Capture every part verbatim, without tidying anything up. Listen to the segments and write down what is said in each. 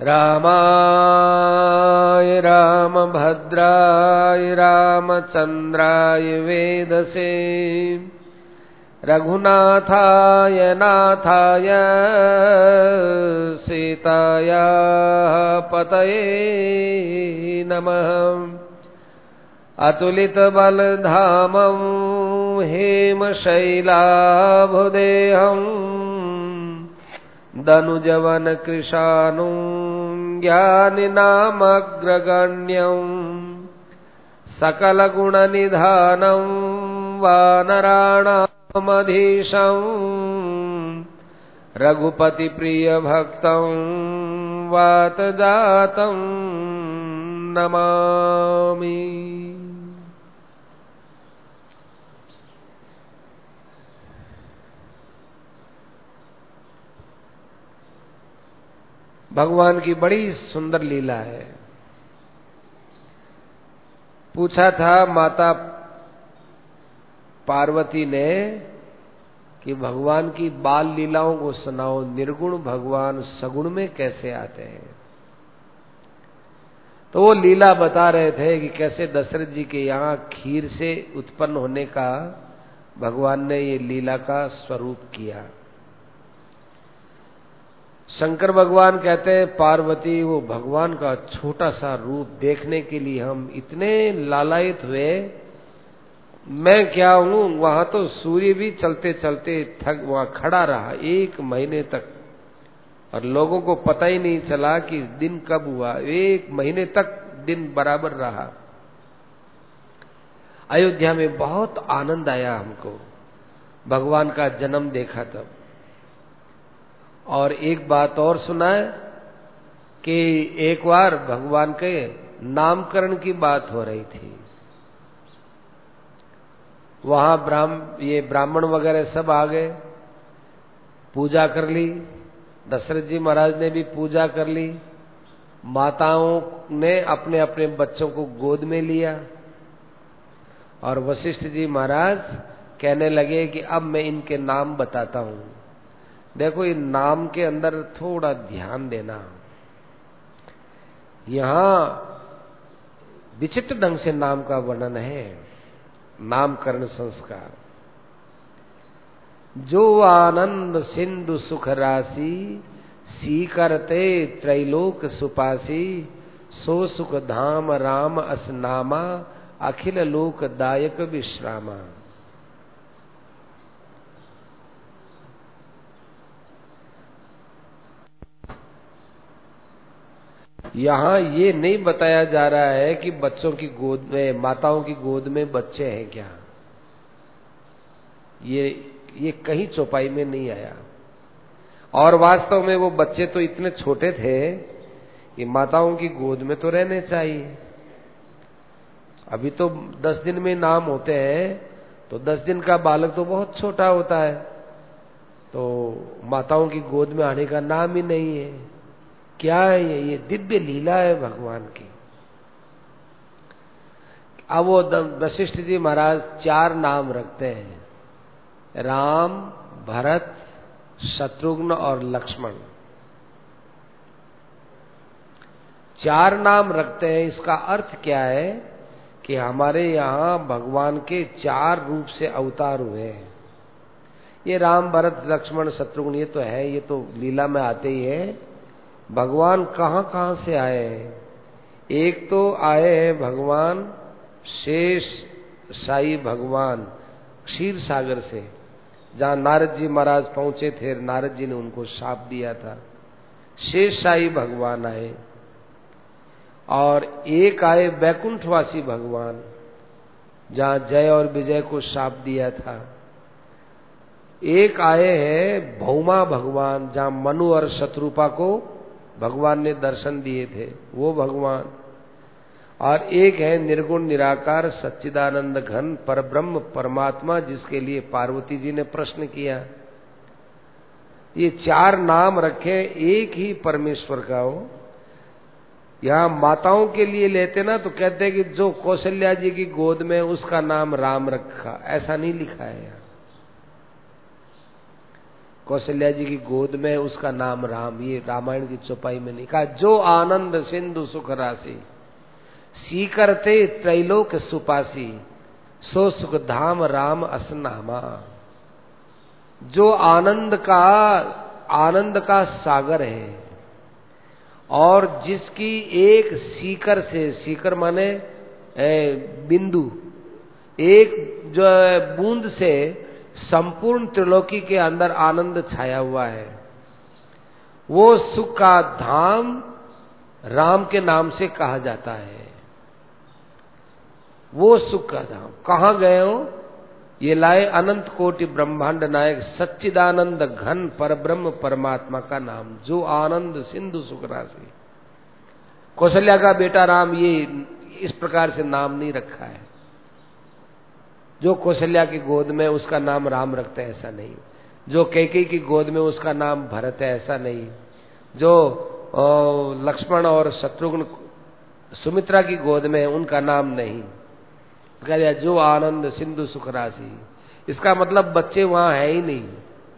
रामाय रामभद्राय रामचन्द्राय वेदसे रघुनाथाय नाथाय सीताया पतये नमः। अतुलितबलधामं हेमशैलाभुदेहं दनुजवनकृशानुं ज्ञानिनामग्रगण्यं सकलगुणनिधानं वानराणामधीशं रघुपतिप्रियभक्तं वातजातं नमामि। भगवान की बड़ी सुंदर लीला है। पूछा था माता पार्वती ने कि भगवान की बाल लीलाओं को सुनाओ, निर्गुण भगवान सगुण में कैसे आते हैं। तो वो लीला बता रहे थे कि कैसे दशरथ जी के यहाँ खीर से उत्पन्न होने का भगवान ने ये लीला का स्वरूप किया। शंकर भगवान कहते हैं पार्वती वो भगवान का छोटा सा रूप देखने के लिए हम इतने लालायित हुए। मैं क्या हूं, वहां तो सूर्य भी चलते चलते थक वहां खड़ा रहा एक महीने तक और लोगों को पता ही नहीं चला कि दिन कब हुआ। एक महीने तक दिन बराबर रहा। अयोध्या में बहुत आनंद आया हमको, भगवान का जन्म देखा तब। और एक बात और सुना है कि एक बार भगवान के नामकरण की बात हो रही थी। वहां ब्राह्म ये ब्राह्मण वगैरह सब आ गए, पूजा कर ली। दशरथ जी महाराज ने भी पूजा कर ली। माताओं ने अपने अपने बच्चों को गोद में लिया और वशिष्ठ जी महाराज कहने लगे कि अब मैं इनके नाम बताता हूं। देखो इन नाम के अंदर थोड़ा ध्यान देना। यहां विचित्र ढंग से नाम का वर्णन है, नामकरण संस्कार। जो आनंद सिंधु सुख राशि सी करते त्रैलोक सुपासी सो सुख धाम राम असनामा अखिल लोक दायक विश्रामा। यहां ये नहीं बताया जा रहा है कि बच्चों की गोद में, माताओं की गोद में बच्चे हैं क्या। ये ये कहीं चौपाई में नहीं आया। और वास्तव में वो बच्चे तो इतने छोटे थे कि माताओं की गोद में तो रहने चाहिए। अभी तो दस दिन में नाम होते हैं, तो दस दिन का बालक तो बहुत छोटा होता है, तो माताओं की गोद में आने का नाम ही नहीं है। क्या है ये? ये दिव्य लीला है भगवान की। अब वो वशिष्ठ जी महाराज चार नाम रखते हैं, राम, भरत, शत्रुघ्न और लक्ष्मण। चार नाम रखते हैं। इसका अर्थ क्या है कि हमारे यहाँ भगवान के चार रूप से अवतार हुए हैं। ये राम, भरत, लक्ष्मण, शत्रुघ्न ये तो है, ये तो लीला में आते ही है। भगवान कहाँ कहाँ से आए हैं? एक तो आए हैं भगवान शेष शाही भगवान क्षीर सागर से, जहाँ नारद जी महाराज पहुंचे थे, नारद जी ने उनको शाप दिया था। शेष शाही भगवान आए। और एक आए बैकुंठवासी भगवान, जहाँ जय और विजय को शाप दिया था। एक आए हैं भौमा भगवान, जहाँ मनु और शत्रुपा को भगवान ने दर्शन दिए थे, वो भगवान। और एक है निर्गुण निराकार सच्चिदानंद घन परब्रह्म परमात्मा, जिसके लिए पार्वती जी ने प्रश्न किया। ये चार नाम रखे एक ही परमेश्वर का हो। यहाँ माताओं के लिए लेते ना तो कहते हैं कि जो कौशल्या जी की गोद में उसका नाम राम रखा, ऐसा नहीं लिखा है यहाँ। कौशल्या जी की गोद में, उसका नाम राम। ये रामायण की चौपाई में नहीं कहा। जो आनंद सिंधु सुख राशि, सीकरते त्रैलोक सुपासी, सो सुख धाम राम असनामा। जो आनंद का आनंद का सागर है और जिसकी एक सीकर से, सीकर माने बिंदु, एक जो बूंद से संपूर्ण त्रिलोकी के अंदर आनंद छाया हुआ है, वो सुख का धाम राम के नाम से कहा जाता है। वो सुख का धाम कहाँ गए हो? ये लाए अनंत कोटि ब्रह्मांड नायक सच्चिदानंद घन परब्रह्म परमात्मा का नाम, जो आनंद सिंधु सुख राशि। कौशल्या का बेटा राम, ये इस प्रकार से नाम नहीं रखा है। जो कौशल्या की गोद में उसका नाम राम रखते हैं, ऐसा नहीं। जो कैकेयी की गोद में उसका नाम भरत है, ऐसा नहीं। जो लक्ष्मण और शत्रुघ्न सुमित्रा की गोद में, उनका नाम नहीं। कह दिया जो आनंद सिंधु सुख राशि। इसका मतलब बच्चे वहां है ही नहीं।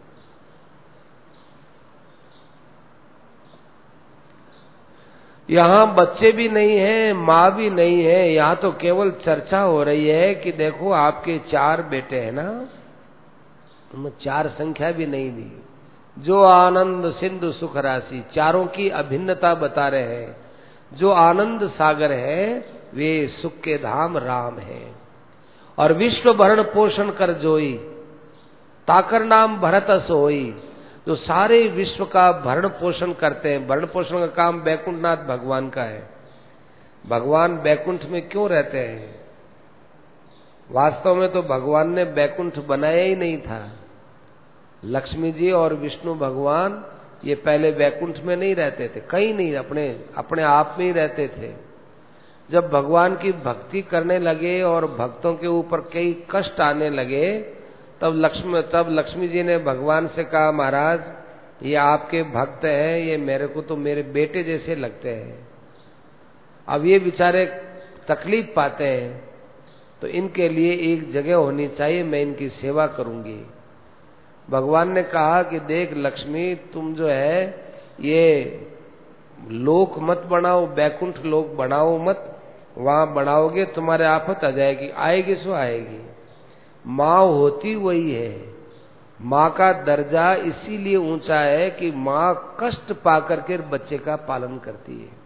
यहां बच्चे भी नहीं है, माँ भी नहीं है। यहां तो केवल चर्चा हो रही है कि देखो आपके चार बेटे हैं ना, उनमें चार संख्या भी नहीं दी। जो आनंद सिंधु सुख राशि, चारों की अभिन्नता बता रहे हैं। जो आनंद सागर है वे सुख के धाम राम है। और विश्व भरण पोषण कर जोई, ताकर नाम भरत सोई। जो सारे विश्व का भरण पोषण करते हैं, भरण पोषण का काम बैकुंठनाथ भगवान का है। भगवान बैकुंठ में क्यों रहते हैं? वास्तव में तो भगवान ने बैकुंठ बनाया ही नहीं था। लक्ष्मी जी और विष्णु भगवान ये पहले बैकुंठ में नहीं रहते थे, कहीं नहीं, अपने अपने आप में ही रहते थे। जब भगवान की भक्ति करने लगे और भक्तों के ऊपर कई कष्ट आने लगे, तब लक्ष्मी तब लक्ष्मी जी ने भगवान से कहा, महाराज ये आपके भक्त हैं, ये मेरे को तो मेरे बेटे जैसे लगते हैं। अब ये बेचारे तकलीफ पाते हैं, तो इनके लिए एक जगह होनी चाहिए, मैं इनकी सेवा करूंगी। भगवान ने कहा कि देख लक्ष्मी, तुम जो है ये लोक मत बनाओ, बैकुंठ लोक बनाओ मत। वहां बनाओगे तुम्हारे आफत आ जाएगी। आएगी सो आएगी। माँ होती वही है। माँ का दर्जा इसीलिए ऊंचा है कि माँ कष्ट पाकर के बच्चे का पालन करती है।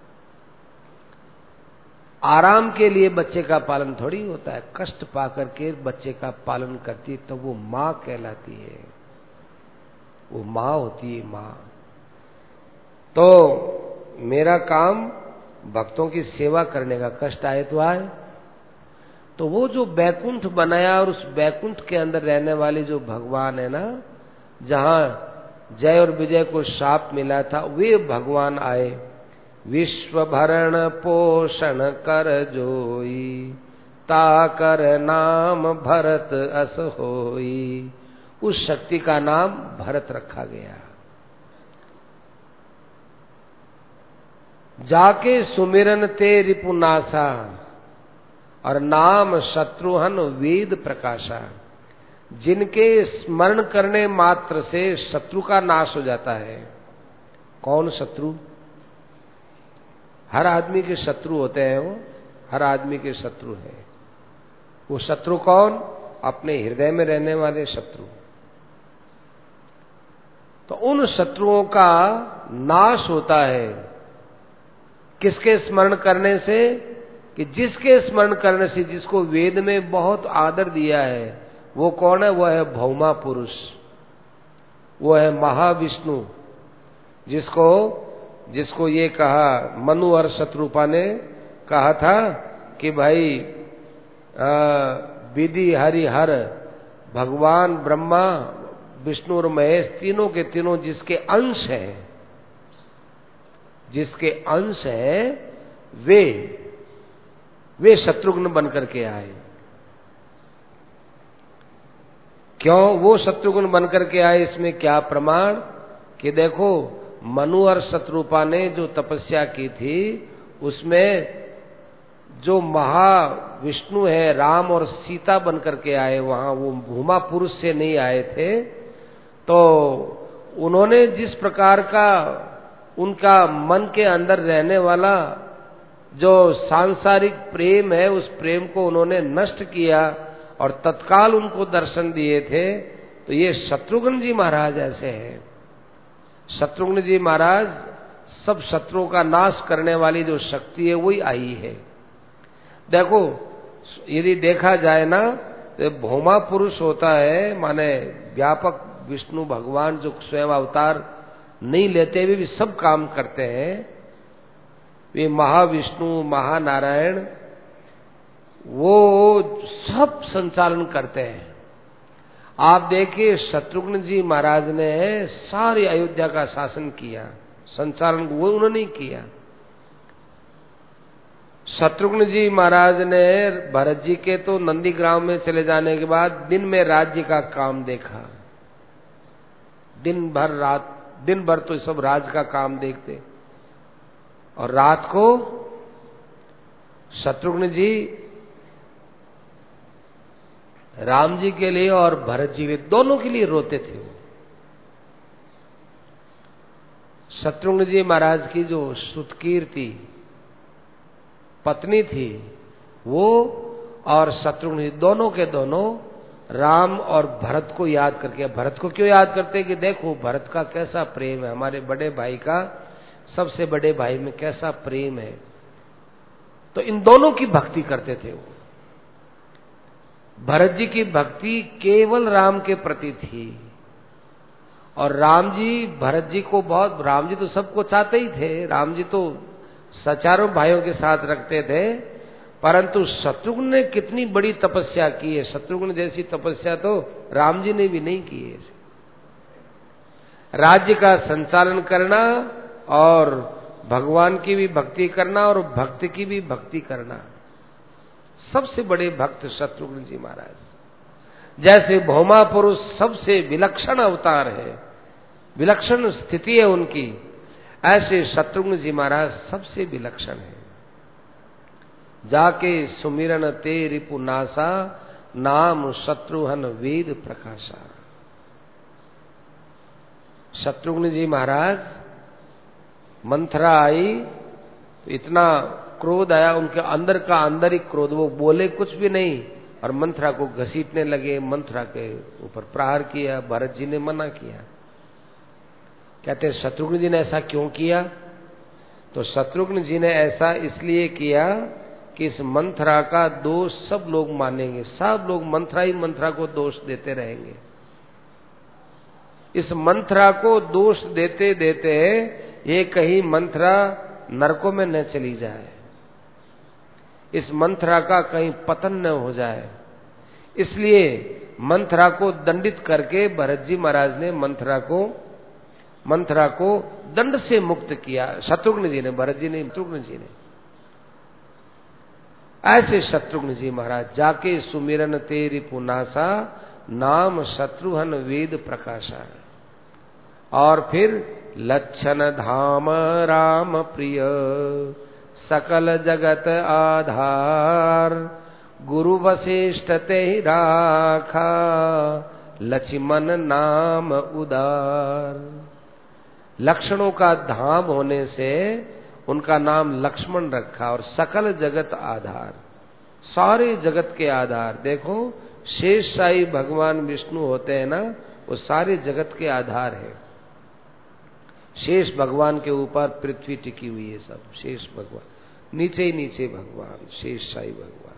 आराम के लिए बच्चे का पालन थोड़ी होता है। कष्ट पाकर के बच्चे का पालन करती है तो वो माँ कहलाती है। वो माँ होती है माँ। तो मेरा काम भक्तों की सेवा करने का, कष्ट आए तो आए। तो वो जो बैकुंठ बनाया और उस बैकुंठ के अंदर रहने वाले जो भगवान है ना, जहां जय और विजय को शाप मिला था, वे भगवान आए। विश्व भरण पोषण कर जोई, ताकर नाम भरत अस होई। उस शक्ति का नाम भरत रखा गया। जाके सुमिरन ते रिपुनासा, और नाम शत्रुहन वेद प्रकाशा। जिनके स्मरण करने मात्र से शत्रु का नाश हो जाता है। कौन शत्रु? हर आदमी के शत्रु होते हैं। वो हर आदमी के शत्रु है। वो शत्रु कौन? अपने हृदय में रहने वाले शत्रु। तो उन शत्रुओं का नाश होता है किसके स्मरण करने से? कि जिसके स्मरण करने से, जिसको वेद में बहुत आदर दिया है, वो कौन है? वो है भौमा पुरुष, वो है महाविष्णु। जिसको जिसको ये कहा, मनु और शत्रुपा ने कहा था कि भाई विधि हरि हर, भगवान ब्रह्मा विष्णु और महेश तीनों के तीनों जिसके अंश हैं, जिसके अंश हैं, वे वे शत्रुघ्न बनकर के आए। क्यों वो शत्रुघ्न बनकर के आए? इसमें क्या प्रमाण? कि देखो मनु और शत्रुपा ने जो तपस्या की थी, उसमें जो महाविष्णु है राम और सीता बनकर के आए वहां, वो भूमा पुरुष से नहीं आए थे। तो उन्होंने जिस प्रकार का उनका मन के अंदर रहने वाला जो सांसारिक प्रेम है, उस प्रेम को उन्होंने नष्ट किया और तत्काल उनको दर्शन दिए थे। तो ये शत्रुघ्न जी महाराज ऐसे हैं। शत्रुघ्न जी महाराज सब शत्रुओं का नाश करने वाली जो शक्ति है वही आई है। देखो, यदि देखा जाए ना, तो भौमा पुरुष होता है, माने व्यापक विष्णु भगवान जो स्वयं अवतार नहीं लेते हुए भी सब काम करते हैं, वे महाविष्णु महानारायण, वो सब संचालन करते हैं। आप देखिए, शत्रुघ्न जी महाराज ने सारी अयोध्या का शासन किया, संचालन वो उन्होंने किया। शत्रुघ्न जी महाराज ने भरत जी के तो नंदीग्राम में चले जाने के बाद दिन में राज्य का काम देखा। दिन भर रात दिन भर तो सब राज का काम देखते, और रात को शत्रुघ्न जी राम जी के लिए और भरत जी के लिए, दोनों के लिए रोते थे। शत्रुघ्न जी महाराज की जो सुतकीर्ति पत्नी थी, वो और शत्रुघ्न जी दोनों के दोनों राम और भरत को याद करके, भरत को क्यों याद करते कि देखो भरत का कैसा प्रेम है, हमारे बड़े भाई का सबसे बड़े भाई में कैसा प्रेम है। तो इन दोनों की भक्ति करते थे वो। भरत जी की भक्ति केवल राम के प्रति थी, और राम जी भरत जी को बहुत, राम जी तो सबको चाहते ही थे, राम जी तो सचारों भाइयों के साथ रखते थे। परंतु शत्रुघ्न ने कितनी बड़ी तपस्या की है, शत्रुघ्न जैसी तपस्या तो राम जी ने भी नहीं की है। राज्य का संचालन करना और भगवान की भी भक्ति करना और भक्त की भी भक्ति करना, सबसे बड़े भक्त शत्रुघ्न जी महाराज। जैसे भौमा पुरुष सबसे विलक्षण अवतार है, विलक्षण स्थिति है उनकी, ऐसे शत्रुघ्न जी महाराज सबसे विलक्षण है। जाके सुमिरन ते रिपु नासा, नाम शत्रुघ्न वेद प्रकाशा। शत्रुघ्न जी महाराज, मंथरा आई तो इतना क्रोध आया, उनके अंदर का अंदर ही क्रोध, वो बोले कुछ भी नहीं और मंथरा को घसीटने लगे, मंथरा के ऊपर प्रहार किया। भरत जी ने मना किया, कहते शत्रुघ्न जी ने ऐसा क्यों किया? तो शत्रुघ्न जी ने ऐसा इसलिए किया कि इस मंथरा का दोष सब लोग मानेंगे, सब लोग मंथरा ही मंथरा को दोष देते रहेंगे। इस मंथरा को दोष देते देते ये कहीं मंथरा नरकों में न चली जाए, इस मंथरा का कहीं पतन न हो जाए, इसलिए मंथरा को दंडित करके भरत जी महाराज ने मंथरा को मंथरा को दंड से मुक्त किया। शत्रुघ्न जी ने, भरत जी ने, शत्रुघ्न जी ने। ऐसे शत्रुघ्न जी महाराज जाके सुमिरन तेरी पुनासा, नाम शत्रुघ्न वेद प्रकाशा। और फिर लक्षण धाम राम प्रिय, सकल जगत आधार, गुरु वशिष्ठ ते राखा, लक्ष्मण नाम उदार। लक्षणों का धाम होने से उनका नाम लक्ष्मण रखा, और सकल जगत आधार, सारे जगत के आधार। देखो, शेष साई भगवान विष्णु होते हैं ना, वो सारे जगत के आधार है। शेष भगवान के ऊपर पृथ्वी टिकी हुई है, सब शेष भगवान, नीचे ही नीचे भगवान, शेष साई भगवान।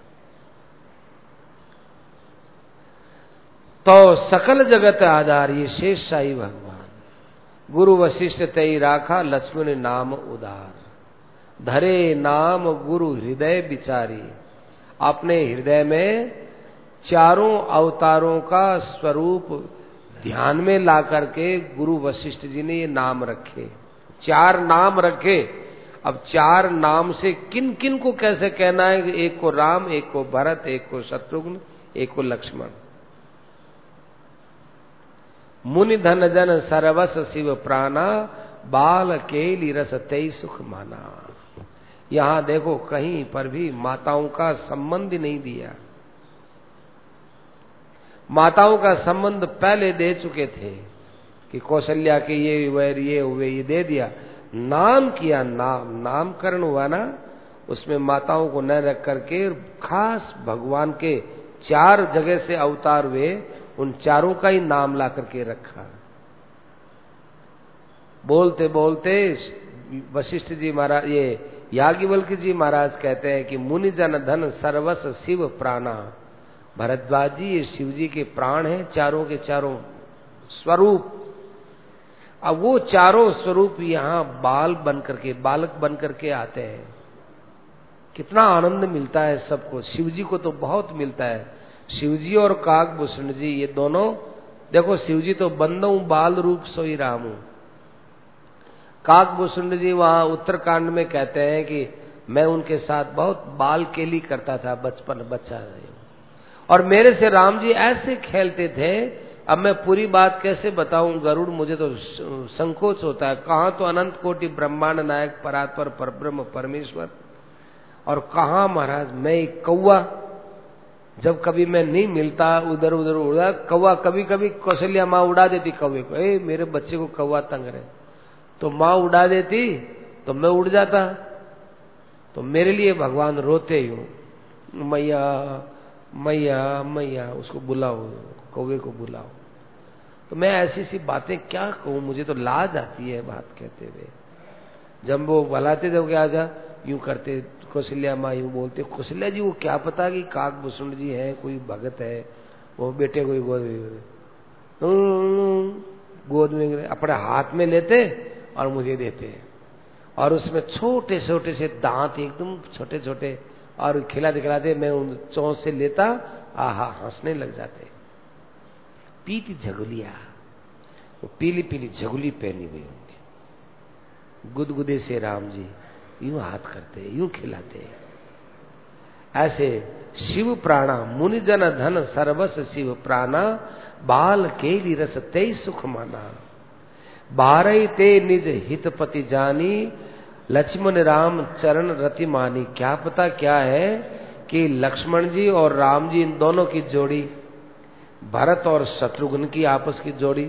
तो सकल जगत आधार ये शेष साई भगवान। गुरु वशिष्ठ तई राखा, लक्ष्मण नाम उदार। धरे नाम गुरु हृदय विचारी, अपने हृदय में चारों अवतारों का स्वरूप ध्यान में ला करके गुरु वशिष्ठ जी ने ये नाम रखे, चार नाम रखे। अब चार नाम से किन किन को कैसे कहना है? एक को राम, एक को भरत, एक को शत्रुघ्न, एक को लक्ष्मण। मुनि धन जन सरवस शिव प्राणा, बाल केली रस तई सुख माना। यहां देखो, कहीं पर भी माताओं का संबंध नहीं दिया। माताओं का संबंध पहले दे चुके थे, कि कौशल्या के ये हुए ये हुए ये दे दिया, नाम किया, नाम नामकरण हुआ ना, उसमें माताओं को न रख करके खास भगवान के चार जगह से अवतार हुए, उन चारों का ही नाम ला करके रखा। बोलते बोलते वशिष्ठ जी महाराज, ये याज्ञवल्क्य जी महाराज कहते हैं कि मुनि जन धन सर्वस शिव प्राणा। भरद्वाज जी ये शिव जी के प्राण हैं, चारों के चारों स्वरूप। अब वो चारों स्वरूप यहाँ बाल बन करके, बालक बन करके आते हैं। कितना आनंद मिलता है सबको, शिव जी को तो बहुत मिलता है। शिव जी और काकभूषण जी ये दोनों, देखो शिव जी तो बंदऊ बाल रूप सोई रामू। काकभूषण जी वहां उत्तरकांड में कहते हैं कि मैं उनके साथ बहुत बाल केली करता था बचपन बच्चा, और मेरे से राम जी ऐसे खेलते थे। अब मैं पूरी बात कैसे बताऊं गरुड़, मुझे तो संकोच होता है। कहाँ तो अनंत कोटि ब्रह्मांड नायक परात्पर परब्रह्म परमेश्वर, और कहाँ महाराज मैं एक कौवा। जब कभी मैं नहीं मिलता, उधर उधर उड़ा कौवा, कभी कभी कौशल्या माँ उड़ा देती कौवे को, ए मेरे बच्चे को कौवा तंग रहे, तो माँ उड़ा देती तो मैं उड़ जाता। तो मेरे लिए भगवान रोते ही हूँ, मैया मैया मैया, उसको बुलाओ, कौवे को बुलाओ। तो मैं ऐसी सी बातें क्या कहूँ, मुझे तो लाज आती है बात कहते हुए। जब वो बुलाते जब क्या जा यूं करते, कौशल्या माँ यूं बोलते, कौशल्या जी वो क्या पता कि काकभूषण जी है, कोई भगत है, वो बेटे को गोद में गोद में अपने हाथ में लेते और मुझे देते, और उसमें छोटे छोटे से दांत एकदम छोटे छोटे, और खिलाते खिलाते मैं उन चोंच से लेता, आहा हंसने लग जाते। पीती झगुलिया, वो पीली पीली झगुली पहनी हुई होंगी, गुदगुदे से राम जी यूं हाथ करते, यूं खिलाते। ऐसे शिव प्राणा मुनि जन धन सर्वस शिव प्राणा, बाल केली रस ते सुख माना। बारई ते निज हितपति जानी, लक्ष्मण राम चरण रति मानी। क्या पता क्या है कि लक्ष्मण जी और राम जी इन दोनों की जोड़ी, भरत और शत्रुघ्न की आपस की जोड़ी,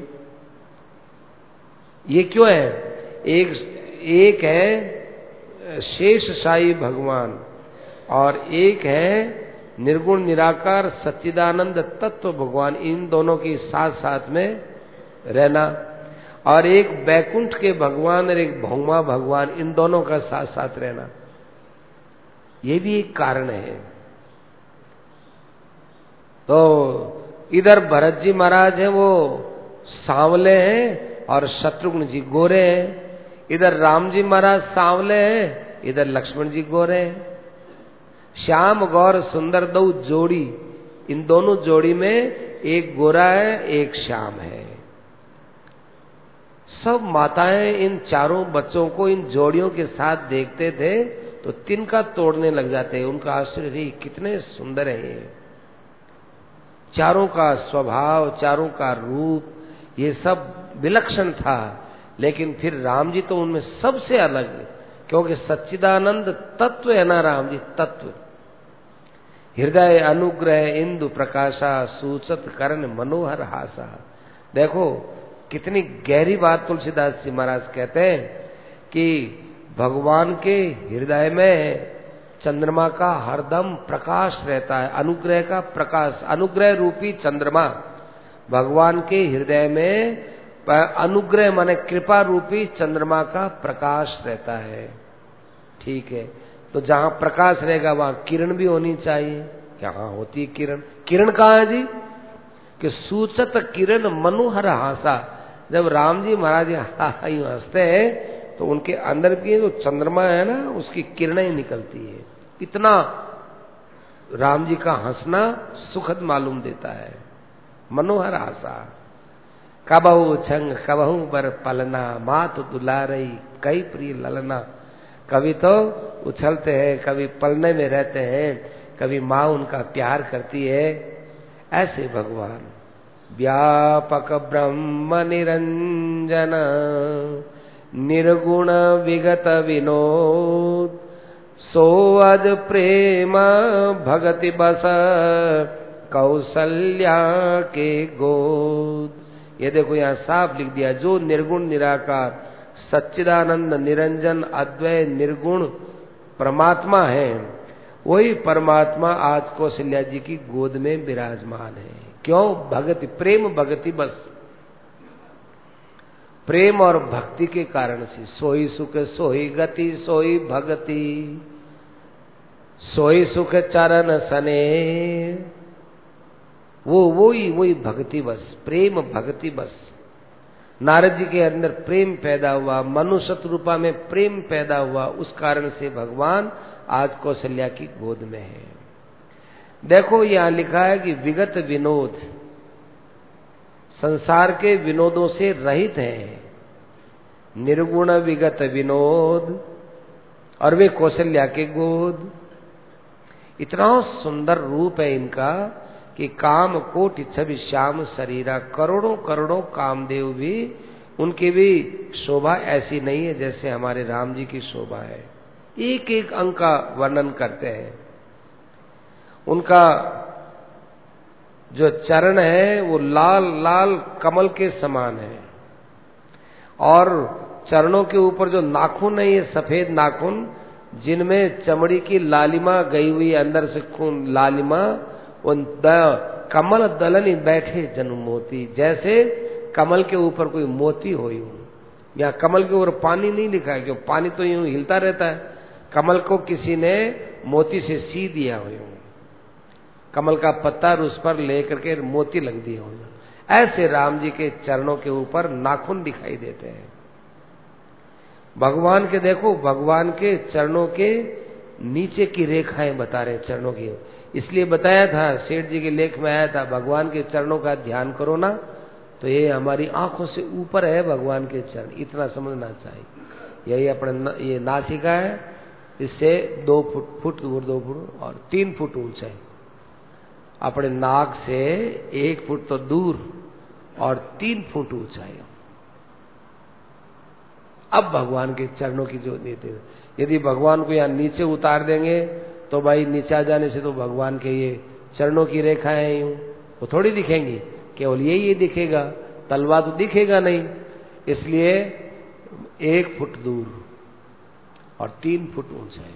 ये क्यों है? एक एक है शेष शाही भगवान, और एक है निर्गुण निराकार सच्चिदानंद तत्व भगवान। इन दोनों की साथ साथ में रहना, और एक बैकुंठ के भगवान और एक भौमा भगवान, इन दोनों का साथ साथ रहना, ये भी एक कारण है। तो इधर भरत जी महाराज हैं, वो सांवले हैं और शत्रुघ्न जी गोरे हैं। इधर राम जी महाराज सांवले हैं, इधर लक्ष्मण जी गोरे हैं। श्याम गौर सुंदर दो जोड़ी, इन दोनों जोड़ी में एक गोरा है एक श्याम है। सब माताएं इन चारों बच्चों को इन जोड़ियों के साथ देखते थे तो तिनका तोड़ने लग जाते, उनका आश्चर्य कितने सुंदर है ये। चारों का स्वभाव, चारों का रूप, ये सब विलक्षण था, लेकिन फिर राम जी तो उनमें सबसे अलग, क्योंकि सच्चिदानंद तत्व है ना राम जी, तत्व। हृदय अनुग्रह इंदु प्रकाशा, सूचत कर्ण मनोहर हासा। देखो कितनी गहरी बात तुलसीदास जी महाराज कहते हैं कि भगवान के हृदय में चंद्रमा का हरदम प्रकाश रहता है, अनुग्रह का प्रकाश, अनुग्रह रूपी चंद्रमा भगवान के हृदय में, अनुग्रह माने कृपा रूपी चंद्रमा का प्रकाश रहता है। ठीक है, तो जहां प्रकाश रहेगा वहां किरण भी होनी चाहिए। कहाँ होती है किरण? किरण कहाँ है जी? कि सूचत किरण मनोहर हासा। जब राम जी महाराज यूं हंसते हैं तो उनके अंदर की जो चंद्रमा है ना, उसकी किरणें निकलती है। इतना राम जी का हंसना सुखद मालूम देता है। मनोहर हासा। कबहू छंग कबहू बर पलना, मात दुलारई कई प्रिय ललना। कभी तो उछलते हैं, कभी पलने में रहते हैं, कभी माँ उनका प्यार करती है। ऐसे भगवान व्यापक ब्रह्म निरंजन, निर्गुण विगत विनोद, सोअद प्रेम भगति बस कौसल्या के गोद। ये देखो यहाँ साफ लिख दिया, जो निर्गुण निराकार सच्चिदानंद निरंजन अद्वय निर्गुण परमात्मा है, वही परमात्मा आज कौशल्या जी की गोद में विराजमान है। क्यों? भक्ति, प्रेम भक्ति, बस प्रेम और भक्ति के कारण से। सोई सुख सोई गति सोई भक्ति, सोई सुख चरण सने, वो वही वही भक्ति बस, प्रेम भक्ति बस। नारद जी के अंदर प्रेम पैदा हुआ, मनुष्य रूपा में प्रेम पैदा हुआ, उस कारण से भगवान आज कौशल्या की गोद में है। देखो यहां लिखा है कि विगत विनोद, संसार के विनोदों से रहित है, निर्गुण विगत विनोद, और वे कौशल्या के गोद। इतना सुंदर रूप है इनका कि काम कोटि छवि श्याम शरीरा, करोड़ों करोड़ों कामदेव भी, उनकी भी शोभा ऐसी नहीं है जैसे हमारे राम जी की शोभा है। एक एक अंग का वर्णन करते हैं। उनका जो चरण है वो लाल लाल कमल के समान है, और चरणों के ऊपर जो नाखून है ये सफेद नाखून, जिनमें चमड़ी की लालिमा गई हुई, अंदर से खून लालिमा, उन कमल दलनी बैठे जनु मोती, जैसे कमल के ऊपर कोई मोती हो। या कमल के ऊपर पानी नहीं लिखा है, क्यों? पानी तो यूं हिलता रहता है, कमल को किसी ने मोती से सी दिया हो, कमल का पत्ता उस पर लेकर के मोती लग दिए हो। ऐसे राम जी के चरणों के ऊपर नाखून दिखाई देते हैं। भगवान के देखो, भगवान के चरणों के नीचे की रेखाएं बता रहे हैं चरणों की, इसलिए बताया था, सेठ जी के लेख में आया था, भगवान के चरणों का ध्यान करो ना तो ये हमारी आंखों से ऊपर है भगवान के चरण, इतना समझना चाहिए। यही अपने ये नासिका है, इससे दो फुट फुट दूर, दो फुट और तीन फुट ऊंचा है, अपने नाक से एक फुट तो दूर और तीन फुट ऊंचा है। अब भगवान के चरणों की जो देते, यदि भगवान को यहाँ नीचे उतार देंगे तो भाई नीचे आ जाने से तो भगवान के ये चरणों की रेखाएं यूं वो थोड़ी दिखेंगी, केवल ये ये दिखेगा, तलवा तो दिखेगा नहीं। इसलिए एक फुट दूर और तीन फुट ऊंचाई।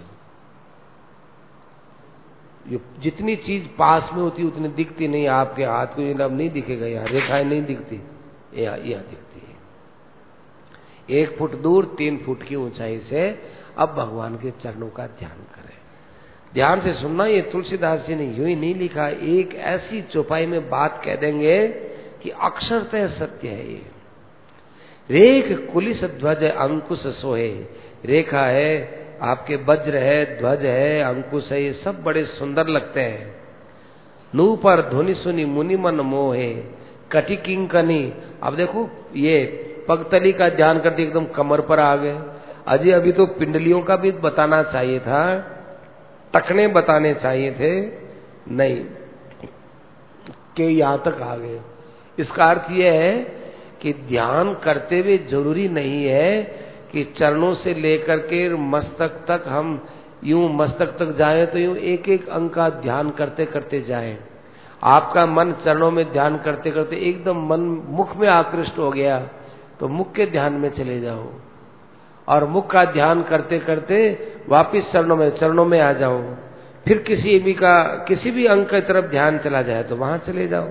ये जितनी चीज पास में होती उतनी दिखती नहीं, आपके हाथ को ये अब नहीं दिखेगा, यहाँ रेखाएं नहीं दिखती, यहाँ यहाँ दिखती है। एक फुट दूर तीन फुट की ऊंचाई से अब भगवान के चरणों का ध्यान करें। ध्यान से सुनना, ये तुलसीदास जी ने यूं ही नहीं लिखा, एक ऐसी चौपाई में बात कह देंगे कि अक्षरतः सत्य है ये। रेख कुलिस ध्वज अंकुश सोहे, रेखा है, आपके वज्र है, ध्वज है, अंकुश है, ये सब बड़े सुंदर लगते हैं। नू पर ध्वनि सुनी मुनि मन मोहे, कटि किंकनी। अब देखो ये पगतली का ध्यान करते एकदम कमर पर आ गए। अजय अभी तो पिंडलियों का भी बताना चाहिए था, टखने बताने चाहिए थे, नहीं के यहां तक आ गए। इसका अर्थ यह है कि ध्यान करते हुए जरूरी नहीं है कि चरणों से लेकर के मस्तक तक हम यूं मस्तक तक जाएं तो यूं एक एक अंग का ध्यान करते करते जाएं। आपका मन चरणों में ध्यान करते करते एकदम मन मुख में आकृष्ट हो गया तो मुख के ध्यान में चले जाओ, और मुख का ध्यान करते करते वापिस चरणों में चरणों में आ जाओ। फिर किसी भी का किसी भी अंग की तरफ ध्यान चला जाए तो वहां चले जाओ।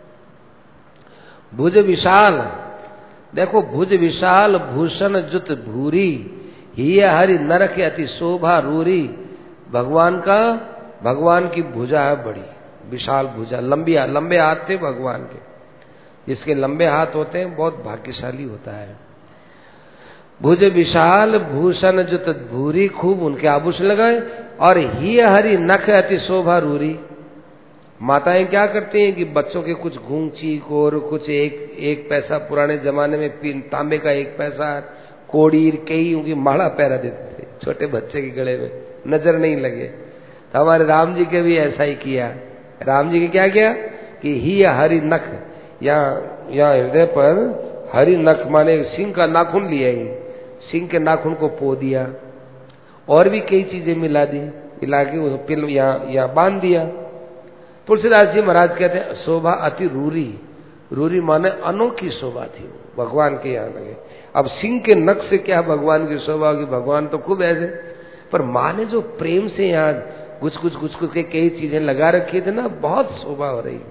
भुज विशाल, देखो भुज विशाल भूषण जुत भूरी, ही हरि नरक अति शोभा रूरी। भगवान का भगवान की भुजा है बड़ी विशाल भुजा, लंबी लंबे हाथ थे भगवान के, जिसके लंबे हाथ होते हैं बहुत भाग्यशाली होता है। भुज विशाल भूषण जुत भूरी, खूब उनके आभूषण लगाए, और ही हरि नख अति शोभा रूरी। माताएं क्या करती हैं कि बच्चों के कुछ घूंची को और कुछ एक एक पैसा, पुराने जमाने में तांबे का एक पैसा, कोड़ीर कई उनकी माला पैरा देते थे छोटे बच्चे के गले में, नजर नहीं लगे। तो हमारे राम जी के भी ऐसा ही किया। राम जी के क्या किया कि ही हरि नख, यहाँ यहाँ हृदय पर हरि नख माने सिंह का नाखून लिया, ही सिंह के नाखून को पो दिया, और भी कई चीजें मिला दी, मिला के उस पिल यहाँ यहाँ बांध दिया। तुलसीदास जी महाराज कहते हैं शोभा अति रूरी, रूरी माने अनोखी शोभा थी वो भगवान के यहाँ लगे। अब सिंह के नख से क्या भगवान की शोभा होगी, भगवान तो खूब ऐसे, पर माँ ने जो प्रेम से यहाँ कुछ कुछ कुछ कुछ के कई चीजें लगा रखी थी ना, बहुत शोभा हो रही।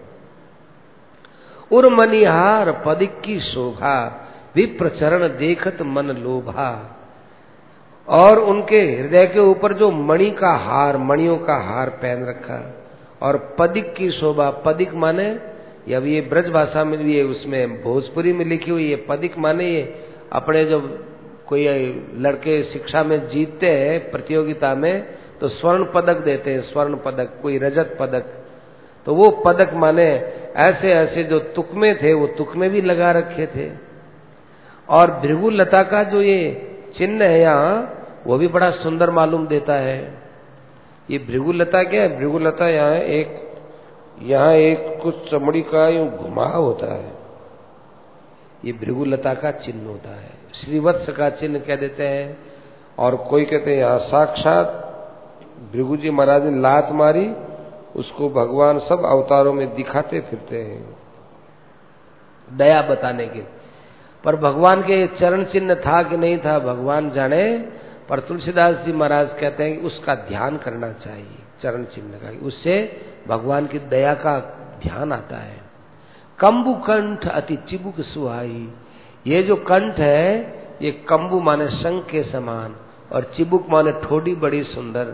उर्मनिहार पदिक की शोभा, विप्र चरण देखत मन लोभा। और उनके हृदय के ऊपर जो मणि का हार, मणियों का हार पहन रखा, और पदिक की शोभा, पदिक माने अब ये ब्रज भाषा में भी है, उसमें भोजपुरी में लिखी हुई है। पदिक माने ये अपने जब कोई लड़के शिक्षा में जीतते हैं प्रतियोगिता में तो स्वर्ण पदक देते हैं, स्वर्ण पदक, कोई रजत पदक, तो वो पदक माने ऐसे ऐसे जो तुकमे थे वो तुकमे भी लगा रखे थे। और भृगु लता का जो ये चिन्ह है यहाँ, वो भी बड़ा सुंदर मालूम देता है। ये भृगु लता क्या है, भृगु लता यहाँ एक यहाँ एक कुछ चमड़ी का यूं घुमाव होता है, ये भृगु लता का चिन्ह होता है, श्रीवत्स का चिन्ह कह देते हैं। और कोई कहते हैं यहाँ साक्षात भृगु जी महाराज ने लात मारी, उसको भगवान सब अवतारों में दिखाते फिरते हैं दया बताने के। पर भगवान के चरण चिन्ह था कि नहीं था भगवान जाने, पर तुलसीदास जी महाराज कहते हैं कि उसका ध्यान करना चाहिए, चरण चिन्ह का, उससे भगवान की दया का ध्यान आता है। कंबु कंठ अति चिबुक सुहाई, ये जो कंठ है ये कंबु माने शंख के समान, और चिबुक माने ठोड़ी बड़ी सुंदर।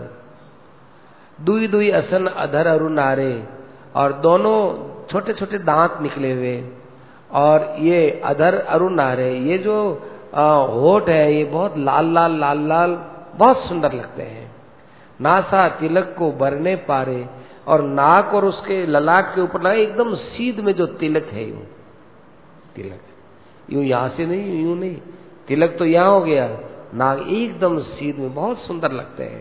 दुई दुई असन अधर अरु नारे, और दोनों छोटे छोटे दांत निकले हुए, और ये अधर अरु नारे, ये जो होठ है ये बहुत लाल लाल लाल लाल बहुत सुंदर लगते हैं। नासा तिलक को बरने पारे, और नाक और उसके ललाट के ऊपर लगा एकदम सीध में जो तिलक है, यूं तिलक, यूं यहां से नहीं, यूं नहीं, तिलक तो यहां हो गया, नाक एकदम सीध में बहुत सुंदर लगते हैं।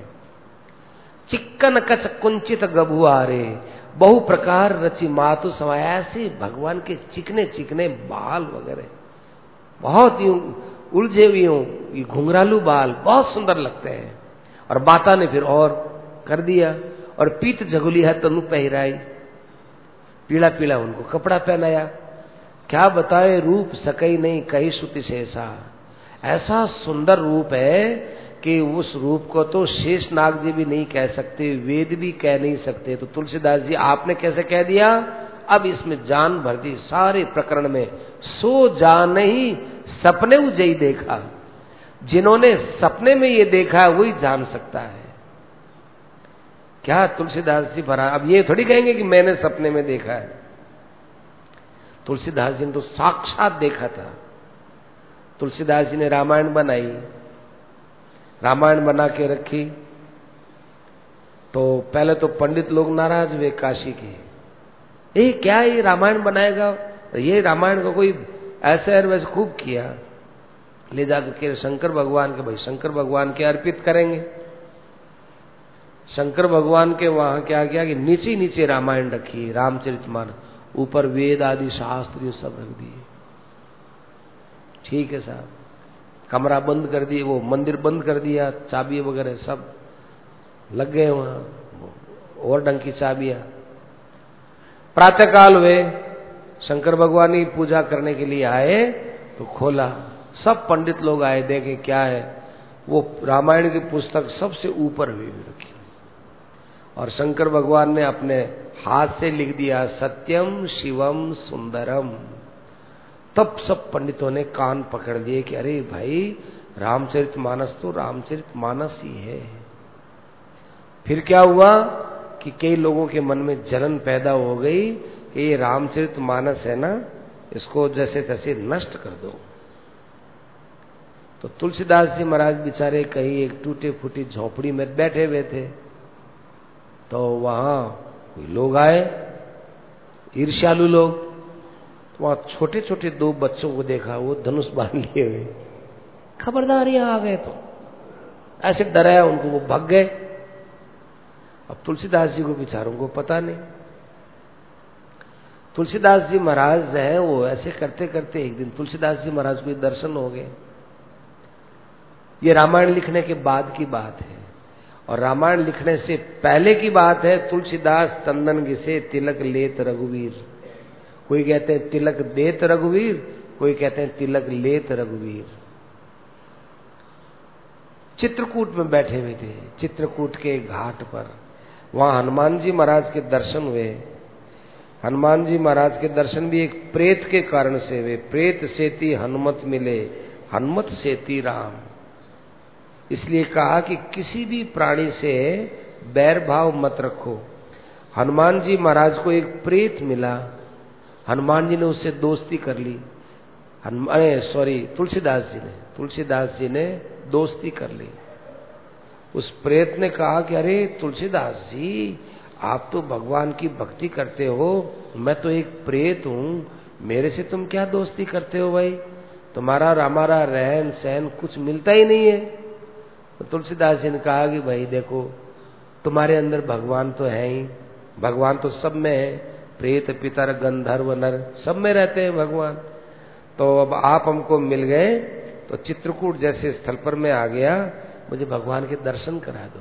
चिक्कन कच कुंचित गभुआरे, बहु प्रकार रचि मातु समय, ऐसे भगवान के चिकने चिकने बाल वगैरह बहुत यूं उलझे हुए, ये घुंघरालू बाल बहुत सुंदर लगते हैं। और माता ने फिर और कर दिया, और पीत जगुलिया तनु पहराई, पीला पीला उनको कपड़ा पहनाया। क्या बताए रूप सकई नहीं कही श्रुति शेषा, ऐसा सुंदर रूप है कि उस रूप को तो शेष नाग जी भी नहीं कह सकते, वेद भी कह नहीं सकते, तो तुलसीदास जी आपने कैसे कह दिया। अब इसमें जान भर दी सारे प्रकरण में। सो जान ही सपने उजई देखा, जिन्होंने सपने में ये देखा है वही जान सकता है। क्या तुलसीदास जी भरा, अब ये थोड़ी कहेंगे कि मैंने सपने में देखा है, तुलसीदास जी ने तो साक्षात देखा था। तुलसीदास जी ने रामायण बनाई, रामायण बना के रखी, तो पहले तो पंडित लोग नाराज हुए काशी के, ये क्या ये रामायण बनाएगा, तो ये रामायण को कोई ऐसे वैसे खूब किया, ले जाकर के शंकर भगवान के, भाई शंकर भगवान के अर्पित करेंगे। शंकर भगवान के वहां क्या किया कि नीचे नीचे रामायण रखी, रामचरितमानस, ऊपर वेद आदि शास्त्र सब रख दिए। ठीक है साहब, कमरा बंद कर दिए, वो मंदिर बंद कर दिया, चाबी वगैरह सब लग गए वहां, और ढंग की चाबियां। प्रातः काल हुए, शंकर भगवान की पूजा करने के लिए आए, तो खोला, सब पंडित लोग आए, देखे क्या है, वो रामायण की पुस्तक सबसे ऊपर हुई रखी, और शंकर भगवान ने अपने हाथ से लिख दिया सत्यम शिवम सुंदरम। तब सब पंडितों ने कान पकड़ लिए कि अरे भाई रामचरितमानस तो रामचरितमानस ही है। फिर क्या हुआ कि कई लोगों के मन में जलन पैदा हो गई कि ये रामचरितमानस है ना, इसको जैसे तैसे नष्ट कर दो। तो तुलसीदास जी महाराज बेचारे कहीं एक टूटे फूटी झोपड़ी में बैठे हुए थे, तो वहां कोई लोग आए, ईर्ष्यालु लोग, तो वहां छोटे छोटे दो बच्चों को देखा, वो धनुष बांध लिए हुए, खबरदार यहाँ आ गए, तो ऐसे डराया उनको, वो भाग गए। अब तुलसीदास जी को बेचारों को पता नहीं। तुलसीदास जी महाराज है वो ऐसे करते करते एक दिन तुलसीदास जी महाराज को दर्शन हो गए। ये रामायण लिखने के बाद की बात है, और रामायण लिखने से पहले की बात है। तुलसीदास चंदन घिसे तिलक लेत रघुवीर, कोई कहते हैं तिलक देत रघुवीर, कोई कहते हैं तिलक लेत रघुवीर। चित्रकूट में बैठे हुए थे, चित्रकूट के घाट पर। वहां हनुमान जी महाराज के दर्शन हुए। हनुमान जी महाराज के दर्शन भी एक प्रेत के कारण से हुए। प्रेत सेती हनुमत मिले, हनुमत सेती राम। इसलिए कहा कि किसी भी प्राणी से बैर भाव मत रखो। हनुमान जी महाराज को एक प्रेत मिला, हनुमान जी ने उससे दोस्ती कर ली। अरे सॉरी तुलसीदास जी ने तुलसीदास जी ने दोस्ती कर ली। उस प्रेत ने कहा कि अरे तुलसीदास जी, आप तो भगवान की भक्ति करते हो, मैं तो एक प्रेत हूँ, मेरे से तुम क्या दोस्ती करते हो भाई? तुम्हारा और हमारा रहन सहन कुछ मिलता ही नहीं है। तो तुलसीदास जी ने कहा कि भाई देखो, तुम्हारे अंदर भगवान तो है ही, भगवान तो सब में है, प्रेत पितर गंधर्व नर सब में रहते हैं भगवान। तो अब आप हमको मिल गए, तो चित्रकूट जैसे स्थल पर मैं आ गया, मुझे भगवान के दर्शन करा दो।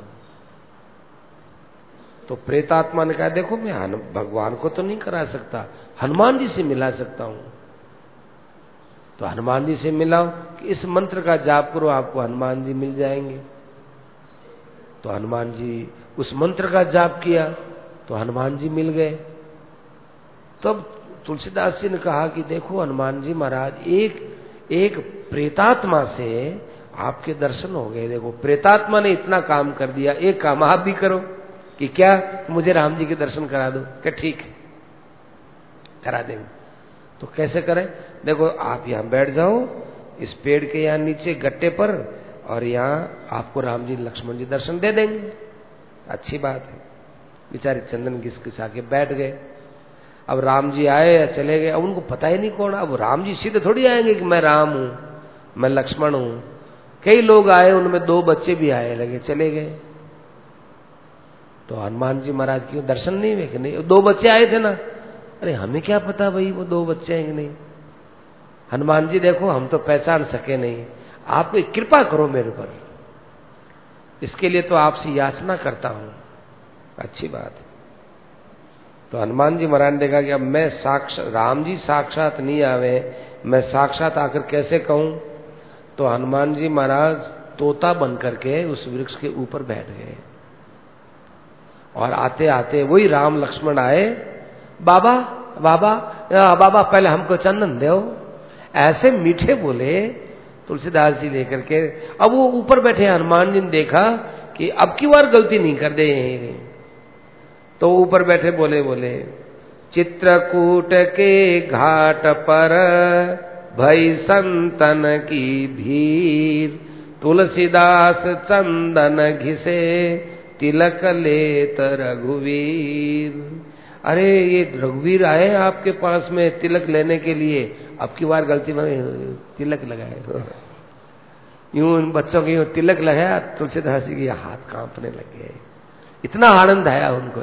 तो प्रेतात्मा ने कहा देखो, मैं भगवान को तो नहीं करा सकता, हनुमान जी से मिला सकता हूं। तो हनुमान जी से मिलाओ कि इस मंत्र का जाप करो, आपको हनुमान जी मिल जाएंगे। तो हनुमान जी उस मंत्र का जाप किया तो हनुमान जी मिल गए। तब तुलसीदास जी ने कहा कि देखो हनुमान जी महाराज, एक एक प्रेतात्मा से आपके दर्शन हो गए। देखो प्रेतात्मा ने इतना काम कर दिया, एक काम आप भी करो कि क्या मुझे राम जी के दर्शन करा दो। क्या ठीक है, करा देंगे। तो कैसे करें? देखो आप यहाँ बैठ जाओ इस पेड़ के यहाँ नीचे गट्टे पर, और यहाँ आपको राम जी लक्ष्मण जी दर्शन दे देंगे। अच्छी बात है। बेचारे चंदन घिस घिसा के बैठ गए। अब राम जी आए या चले गए, अब उनको पता ही नहीं कौन। अब राम जी सीधे थोड़ी आएंगे कि मैं राम हूं, मैं लक्ष्मण हूं। कई लोग आए, उनमें दो बच्चे भी आए, लगे चले गए। तो हनुमान जी महाराज की दर्शन नहीं हुए कि नहीं? दो बच्चे आए थे ना। अरे हमें क्या पता भाई वो दो बच्चे हैं कि नहीं। हनुमान जी देखो, हम तो पहचान सके नहीं, आप कृपा करो मेरे पर, इसके लिए तो आपसे याचना करता हूं। अच्छी बात है। तो हनुमान जी महाराज ने देखा कि अब मैं साक्षात, राम जी साक्षात नहीं आवे, मैं साक्षात आकर कैसे कहूं। तो हनुमान जी महाराज तोता बन करके उस वृक्ष के ऊपर बैठ गए। और आते आते वही राम लक्ष्मण आए, बाबा बाबा बाबा पहले हमको चंदन दो, ऐसे मीठे बोले तुलसीदास जी लेकर के। अब वो ऊपर बैठे हनुमान जी ने देखा कि अब की बार गलती नहीं कर दे, तो ऊपर बैठे बोले बोले चित्रकूट के घाट पर भई संतन की भीर, तुलसीदास चंदन घिसे तिलक लेत रघुवीर। अरे ये रघुवीर आए आपके पास में तिलक लेने के लिए, अब की बार गलती में तिलक लगाए। यूं उन बच्चों के यूं तिलक लगाया, तुलसीदास जी के हाथ कांपने लग गए। इतना आनंद आया उनको।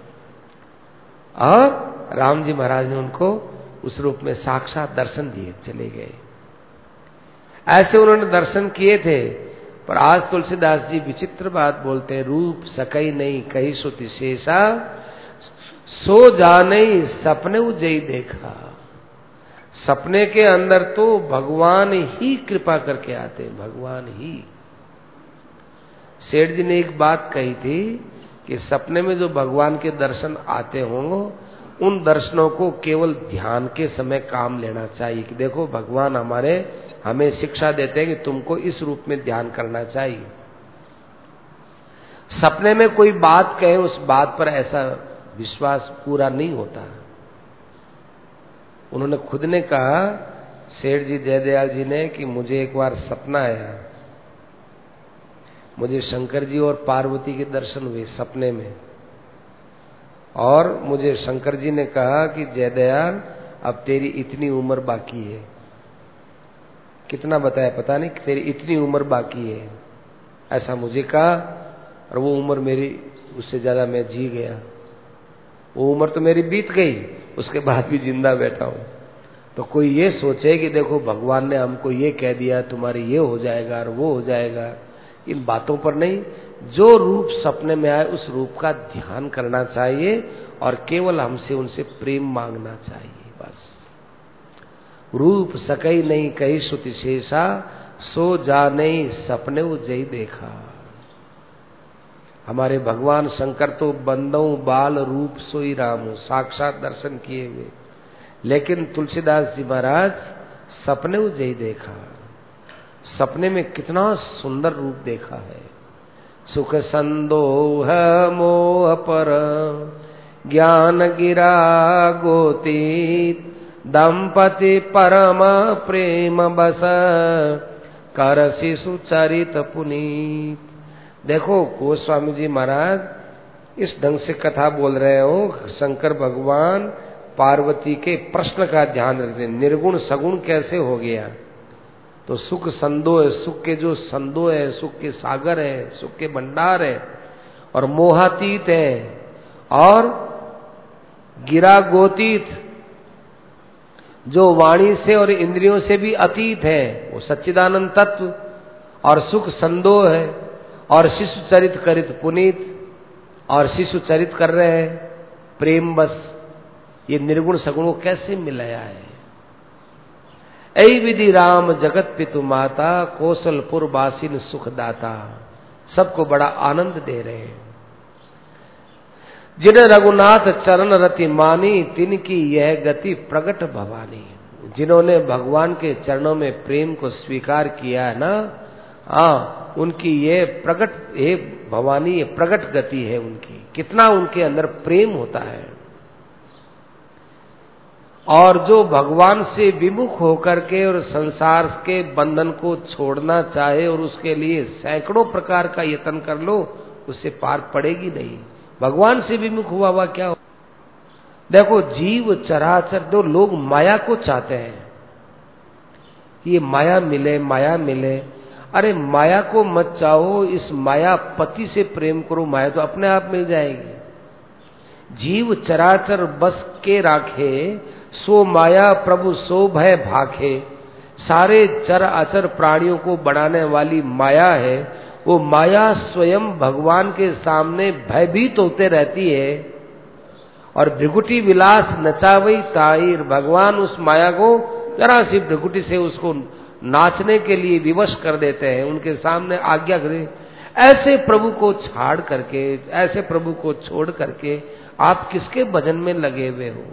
और राम जी महाराज ने उनको उस रूप में साक्षात दर्शन दिए, चले गए। ऐसे उन्होंने दर्शन किए थे। पर आज तुलसीदास जी विचित्र बात बोलते हैं, रूप सकई नहीं कही श्रुति शेषा, सो जाने सपने उजई देखा। सपने के अंदर तो भगवान ही कृपा करके आते हैं, भगवान ही। सेठ जी ने एक बात कही थी कि सपने में जो भगवान के दर्शन आते होंगे, उन दर्शनों को केवल ध्यान के समय काम लेना चाहिए। कि देखो भगवान हमारे हमें शिक्षा देते हैं कि तुमको इस रूप में ध्यान करना चाहिए। सपने में कोई बात कहे, उस बात पर ऐसा विश्वास पूरा नहीं होता। उन्होंने खुद ने कहा, सेठ जी जयदयाल जी ने, कि मुझे एक बार सपना आया, मुझे शंकर जी और पार्वती के दर्शन हुए सपने में। और मुझे शंकर जी ने कहा कि जयदयाल अब तेरी इतनी उम्र बाकी है। कितना बताया पता नहीं, तेरी इतनी उम्र बाकी है, ऐसा मुझे कहा। और वो उम्र मेरी, उससे ज्यादा मैं जी गया। वो उम्र तो मेरी बीत गई, उसके बाद भी जिंदा बैठा हूं। तो कोई ये सोचे कि देखो भगवान ने हमको ये कह दिया, तुम्हारे ये हो जाएगा और वो हो जाएगा, इन बातों पर नहीं। जो रूप सपने में आए उस रूप का ध्यान करना चाहिए और केवल हमसे उनसे प्रेम मांगना चाहिए, बस। रूप सकई नहीं कही श्रुति शेषा, सो जा नहीं सपने जय देखा। हमारे भगवान शंकर तो बंदों बाल रूप सोई राम, साक्षात दर्शन किए हुए, लेकिन तुलसीदास जी महाराज सपने जय देखा, सपने में कितना सुंदर रूप देखा है। सुख संदोह मोह पर ज्ञान गिरा गोतीत, दंपति परम प्रेम बस कर शिशु चरित पुनीत। देखो गोस्वामी जी महाराज इस ढंग से कथा बोल रहे हो, शंकर भगवान पार्वती के प्रश्न का ध्यान रखते, निर्गुण सगुण कैसे हो गया। तो सुख संदो है, सुख के जो संदो है, सुख के सागर है, सुख के भंडार है, और मोहातीत है, और गिरा गोतीत जो वाणी से और इंद्रियों से भी अतीत है, वो सच्चिदानंद तत्व, और सुख संदो है, और शिशु चरित करित पुनीत, और शिशु चरित कर रहे हैं प्रेम बस। ये निर्गुण सगुण को कैसे मिलाया है। ऐ विधि राम जगत पितु माता, कौशलपुर बासिन सुखदाता। सबको बड़ा आनंद दे रहे हैं। जिन रघुनाथ चरण रति मानी, तिनकी यह गति प्रगट भवानी। जिन्होंने भगवान के चरणों में प्रेम को स्वीकार किया है ना, हाँ, उनकी ये प्रगट, हे भवानी, ये प्रगट गति है उनकी। कितना उनके अंदर प्रेम होता है। और जो भगवान से विमुख होकर के और संसार के बंधन को छोड़ना चाहे और उसके लिए सैकड़ों प्रकार का यत्न कर लो, उससे पार पड़ेगी नहीं। भगवान से विमुख हुआ हुआ क्या हो। देखो जीव चराचर, दो लोग माया को चाहते हैं, ये माया मिले माया मिले। अरे माया को मत चाहो, इस माया पति से प्रेम करो, माया तो अपने आप मिल जाएगी। जीव चराचर बस के राखे, सो माया प्रभु सो भय भाखे। सारे चर अचर प्राणियों को बनाने वाली माया है, वो माया स्वयं भगवान के सामने भयभीत होते रहती है। और भृगुटी विलास नचावई ताहिर, भगवान उस माया को जरा सी भृगुटी से उसको नाचने के लिए विवश कर देते हैं, उनके सामने आज्ञा करें। ऐसे प्रभु को छाड़ करके, ऐसे प्रभु को छोड़ करके आप किसके भजन में लगे हुए हो।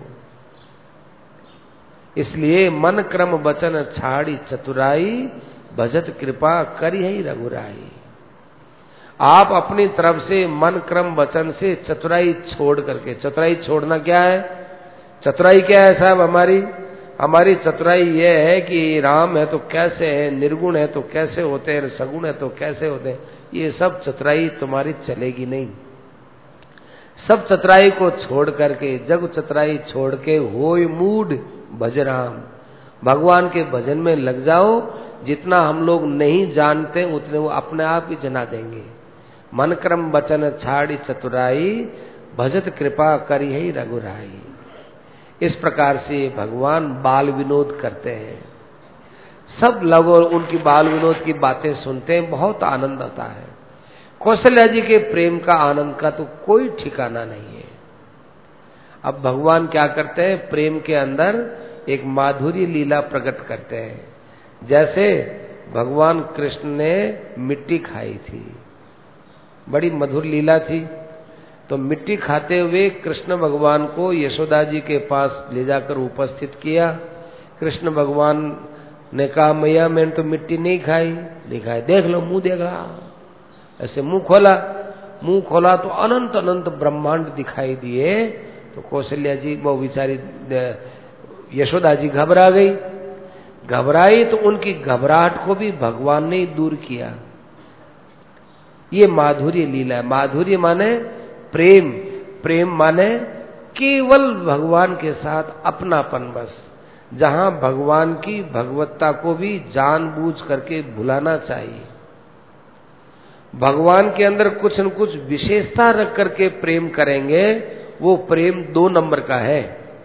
इसलिए मन क्रम वचन छाड़ी चतुराई, भजत कृपा करी है रघुराई। आप अपनी तरफ से मन क्रम वचन से चतुराई छोड़ करके, चतुराई छोड़ना क्या है, चतुराई क्या है साहब हमारी हमारी चतुराई ये है कि राम है तो कैसे है, निर्गुण है तो कैसे होते हैं, सगुण है तो कैसे होते हैं। ये सब चतुराई तुम्हारी चलेगी नहीं। सब चतुराई को छोड़ करके, जग चतुराई छोड़ के होय मूड भज राम, भगवान के भजन में लग जाओ। जितना हम लोग नहीं जानते उतने वो अपने आप ही जना देंगे। मन क्रम वचन छाड़ी चतुराई, भजत कृपा करी है रघुराई। इस प्रकार से भगवान बाल विनोद करते हैं। सब लोग उनकी बाल विनोद की बातें सुनते हैं, बहुत आनंद आता है। कौशल्या जी के प्रेम का आनंद का तो कोई ठिकाना नहीं है। अब भगवान क्या करते हैं, प्रेम के अंदर एक माधुरी लीला प्रकट करते हैं। जैसे भगवान कृष्ण ने मिट्टी खाई थी, बड़ी मधुर लीला थी। तो मिट्टी खाते हुए कृष्ण भगवान को यशोदा जी के पास ले जाकर उपस्थित किया। कृष्ण भगवान ने कहा, मैया मैंने तो मिट्टी नहीं खाई। नहीं खाई, देख लो, मुंह देखा। ऐसे मुंह खोला, मुंह खोला तो अनंत अनंत ब्रह्मांड दिखाई दिए। तो कौशल्या जी, वो बेचारी यशोदा जी घबरा गई। घबराई तो उनकी घबराहट को भी भगवान ने दूर किया। ये माधुर्य लीला है। माधुर्य माने प्रेम, प्रेम माने केवल भगवान के साथ अपनापन। बस जहां भगवान की भगवत्ता को भी जानबूझ करके भुलाना चाहिए। भगवान के अंदर कुछ न कुछ विशेषता रख करके प्रेम करेंगे, वो प्रेम दो नंबर का है।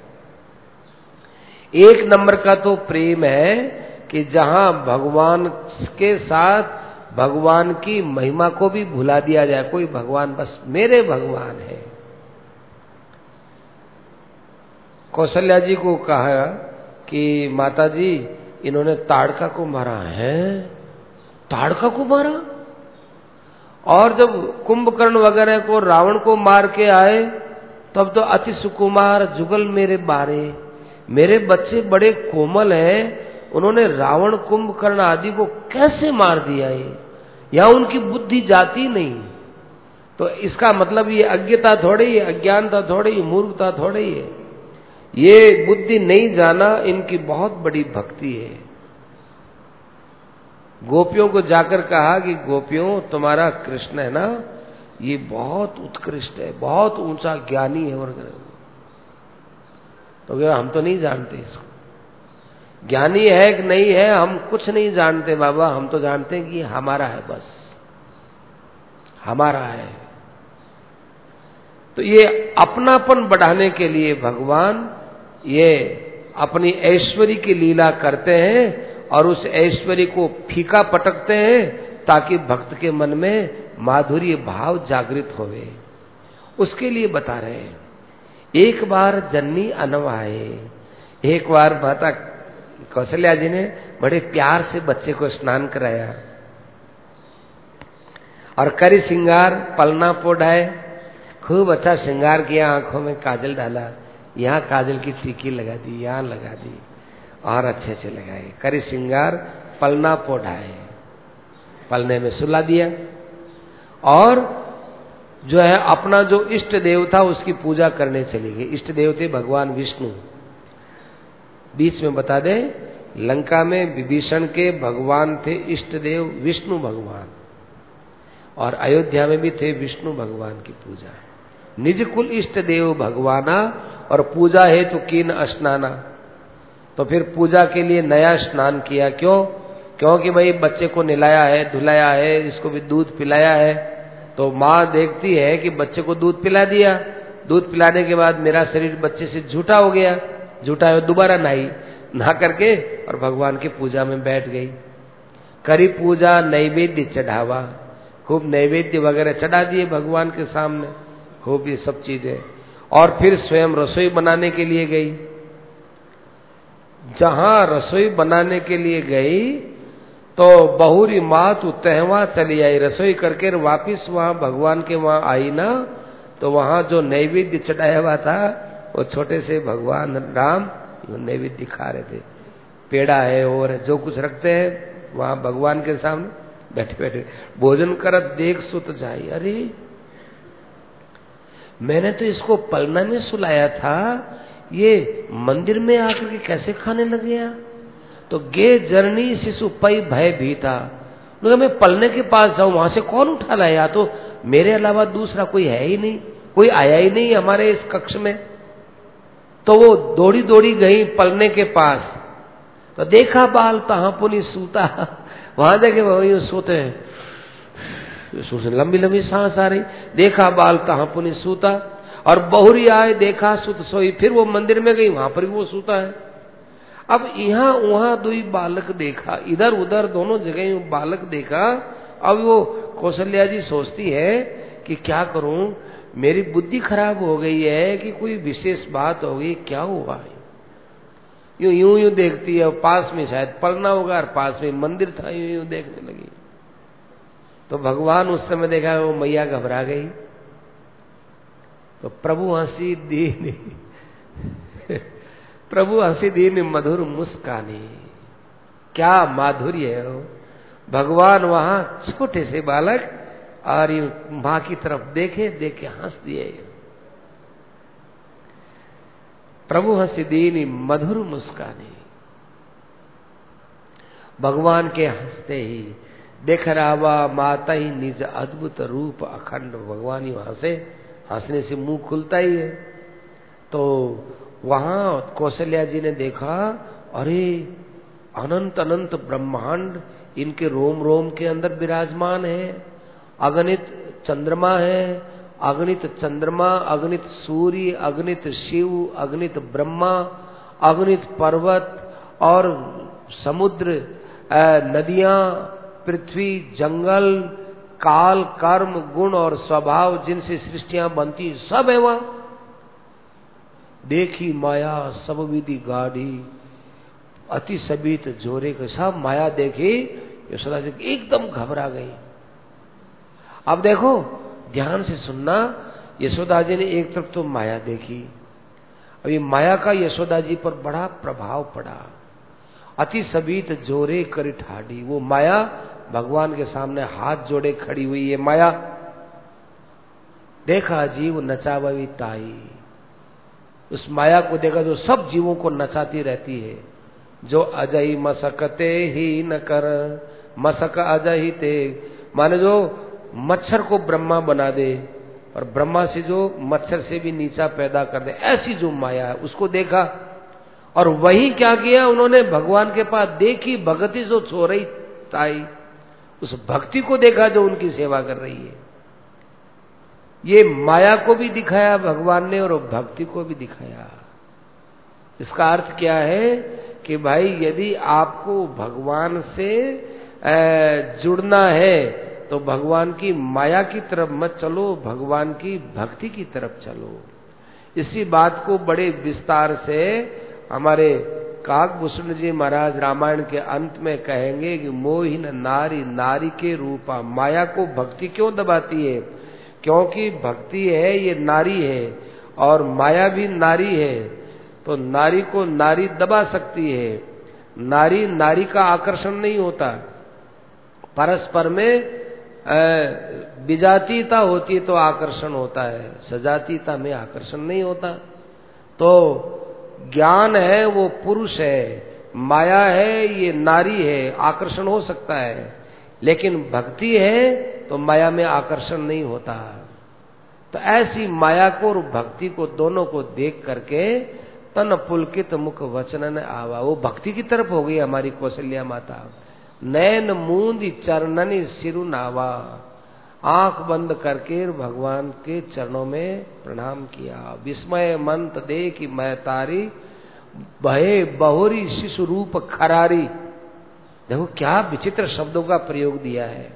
एक नंबर का तो प्रेम है कि जहां भगवान के साथ भगवान की महिमा को भी भुला दिया जाए। कोई भगवान, बस मेरे भगवान है। कौशल्या जी को कहा, कि माता जी इन्होंने ताड़का को मारा है। ताड़का को मारा? और जब कुंभकर्ण वगैरह को रावण को मार के आए तब तो अति सुकुमार जुगल मेरे बारे, मेरे बच्चे बड़े कोमल हैं, उन्होंने रावण कुंभकर्ण आदि को कैसे मार दिया है, या उनकी बुद्धि जाती नहीं। तो इसका मतलब ये अज्ञता थोड़ी है, अज्ञानता थोड़ी है, मूर्खता थोड़ी है, ये बुद्धि नहीं जाना इनकी बहुत बड़ी भक्ति है। गोपियों को जाकर कहा कि गोपियों तुम्हारा कृष्ण है ना, ये बहुत उत्कृष्ट है, बहुत ऊंचा ज्ञानी है। और तो क्या हम तो नहीं जानते इसको, ज्ञानी है कि नहीं है हम कुछ नहीं जानते बाबा, हम तो जानते हैं कि हमारा है, बस हमारा है। तो ये अपनापन बढ़ाने के लिए भगवान ये अपनी ऐश्वर्य की लीला करते हैं और उस ऐश्वर्य को फीका पटकते हैं ताकि भक्त के मन में माधुर्य भाव जागृत होवे, उसके लिए बता रहे हैं। एक बार जन्नी अनवाए, एक बार माता कौशल्या जी ने बड़े प्यार से बच्चे को स्नान कराया और करी श्रृंगार पलना पोढ़ाए, खूब अच्छा श्रृंगार किया, आंखों में काजल डाला, यहाँ काजल की टीकी लगा दी, यहाँ लगा दी और अच्छे से लगाए, करी श्रृंगार पलना पोढ़ाए, पलने में सुला दिया। और जो है अपना जो इष्ट देव था उसकी पूजा करने चली गई। इष्ट देव थे भगवान विष्णु। बीच में बता दें, लंका में विभीषण के भगवान थे इष्ट देव विष्णु भगवान, और अयोध्या में भी थे विष्णु भगवान की पूजा। निज कुल इष्ट देव भगवाना, और पूजा है तो कीन स्नाना। तो फिर पूजा के लिए नया स्नान किया, क्यों? क्योंकि भाई बच्चे को नहलाया है, धुलाया है, इसको भी दूध पिलाया है, तो माँ देखती है कि बच्चे को दूध पिला दिया, दूध पिलाने के बाद मेरा शरीर बच्चे से झूठा हो गया, झूठा है, दोबारा नहाई, नहा करके और भगवान की पूजा में बैठ गई। करी पूजा नैवेद्य चढ़ावा, खूब नैवेद्य वगैरह चढ़ा दिए भगवान के सामने, खूब ये सब चीजें। और फिर स्वयं रसोई बनाने के लिए गई। जहां रसोई बनाने के लिए गई तो बहुरी मात तहवा चली आई, रसोई करके वापिस वहां भगवान के वहां आई ना, तो वहां जो नैवेद्य चढ़ाया हुआ था वो छोटे से भगवान राम नैवेद्य खा रहे थे। पेड़ा है और जो कुछ रखते हैं वहां भगवान के सामने बैठे बैठे भोजन करत देख सुत जाई। अरे मैंने तो इसको पलना में सुलाया था, ये मंदिर में आकर के कैसे खाने लग गया? तो गे जर्नी शिशु पई भय भी था, मैं पलने के पास जाऊं, वहां से कौन उठा लाया? तो मेरे अलावा दूसरा कोई है ही नहीं, कोई आया ही नहीं हमारे इस कक्ष में। तो वो दौड़ी दौड़ी गई पलने के पास, तो देखा बाल तहां पुनी सूता, वहां देखे वो यूं सोते हैं, लंबी लंबी सांस आ रही, देखा बाल तहां पुनी सूता, और बहुरी आए देखा सुत सोई, फिर वो मंदिर में गई, वहां पर भी वो सूता है। अब यहाँ वहां दो बालक देखा, इधर उधर दोनों जगह बालक देखा। अब वो कौशल्या जी सोचती है कि क्या करूं, मेरी बुद्धि खराब हो गई है कि कोई विशेष बात हो गई, क्या हुआ? यूं यूं यूं देखती है, पास में शायद पलना होगा और पास में मंदिर था, यूं यूं देखने लगी। तो भगवान उस समय देखा वो मैया घबरा गई, तो प्रभु हंसी दीन प्रभु हंसी दीन मधुर मुस्कानी, क्या माधुर्य है वो। भगवान वहां छोटे से बालक और मां की तरफ देखे, देखे हंस दिए। प्रभु हंसी दीन मधुर मुस्कानी, भगवान के हंसते ही देख रावा माता ही निज अद्भुत रूप अखंड। भगवान ही वहां से हंसने से मुंह खुलता ही है। तो वहां कौशल्या जी ने देखा, अरे अनंत अनंत ब्रह्मांड इनके रोम रोम के अंदर विराजमान है, अगणित चंद्रमा है, अगणित चंद्रमा, अगणित सूर्य, अगणित शिव, अगणित ब्रह्मा, अगणित पर्वत और समुद्र, नदियां, पृथ्वी, जंगल, काल, कर्म, गुण और स्वभाव जिनसे सृष्टियां बनती सब है वहां। देखी माया सब विधि गाढ़ी, अति सबित जोरे के सब माया देखी, यशोदा जी एकदम घबरा गई। अब देखो ध्यान से सुनना, यशोदा जी ने एक तरफ तो माया देखी, अब ये माया का यशोदा जी पर बड़ा प्रभाव पड़ा। अति सबित जोरे कर ठाडी, वो माया भगवान के सामने हाथ जोड़े खड़ी हुई। ये माया देखा जीव नचावई ताई, उस माया को देखा जो सब जीवों को नचाती रहती है। जो अजय मसकते ही न कर, मसक अजय ते, माने जो मच्छर को ब्रह्मा बना दे और ब्रह्मा से जो मच्छर से भी नीचा पैदा कर दे, ऐसी जो माया है उसको देखा। और वही क्या किया उन्होंने, भगवान के पास देखी भक्ति जो छो रही ताई, उस भक्ति को देखा जो उनकी सेवा कर रही है। ये माया को भी दिखाया भगवान ने और भक्ति को भी दिखाया। इसका अर्थ क्या है कि भाई यदि आपको भगवान से जुड़ना है तो भगवान की माया की तरफ मत चलो, भगवान की भक्ति की तरफ चलो। इसी बात को बड़े विस्तार से हमारे काकभूषण जी महाराज रामायण के अंत में कहेंगे कि मोहिन नारी नारी के रूपा, माया को भक्ति क्यों दबाती है, क्योंकि भक्ति है ये नारी है और माया भी नारी है, तो नारी को नारी दबा सकती है। नारी नारी का आकर्षण नहीं होता, परस्पर में विजातीयता होती है तो आकर्षण होता है, सजातीयता में आकर्षण नहीं होता। तो ज्ञान है वो पुरुष है, माया है ये नारी है, आकर्षण हो सकता है, लेकिन भक्ति है तो माया में आकर्षण नहीं होता। तो ऐसी माया को और भक्ति को दोनों को देख करके तन पुलकित मुख वचनन आवा, वो भक्ति की तरफ हो गई हमारी कौशल्या माता। नैन मूंद चरणनि सिरु नावा, आंख बंद करके भगवान के चरणों में प्रणाम किया। विस्मय मंत दे कि मैं तारी, बहे बहुरी शिशु रूप खरारी। देखो क्या विचित्र शब्दों का प्रयोग दिया है।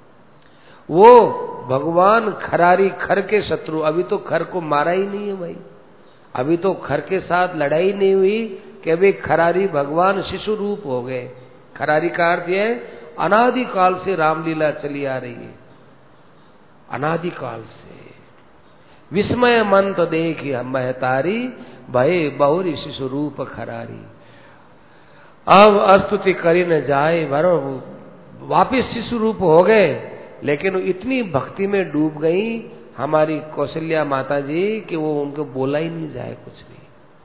वो भगवान खरारी, खर के शत्रु, अभी तो खर को मारा ही नहीं है भाई, अभी तो खर के साथ लड़ाई नहीं हुई कि अभी खरारी भगवान शिशु रूप हो गए। खरारी का अर्थ है अनादि काल से रामलीला चली आ रही है, अनादि काल से। विस्मय मंत देख महतारी, भय बहुरी शिशु रूप खरारी। अब अस्तुति करी न जाए, भरो वापिस शिशु रूप हो गए, लेकिन इतनी भक्ति में डूब गई हमारी कौशल्या माता जी कि वो उनको बोला ही नहीं जाए कुछ भी।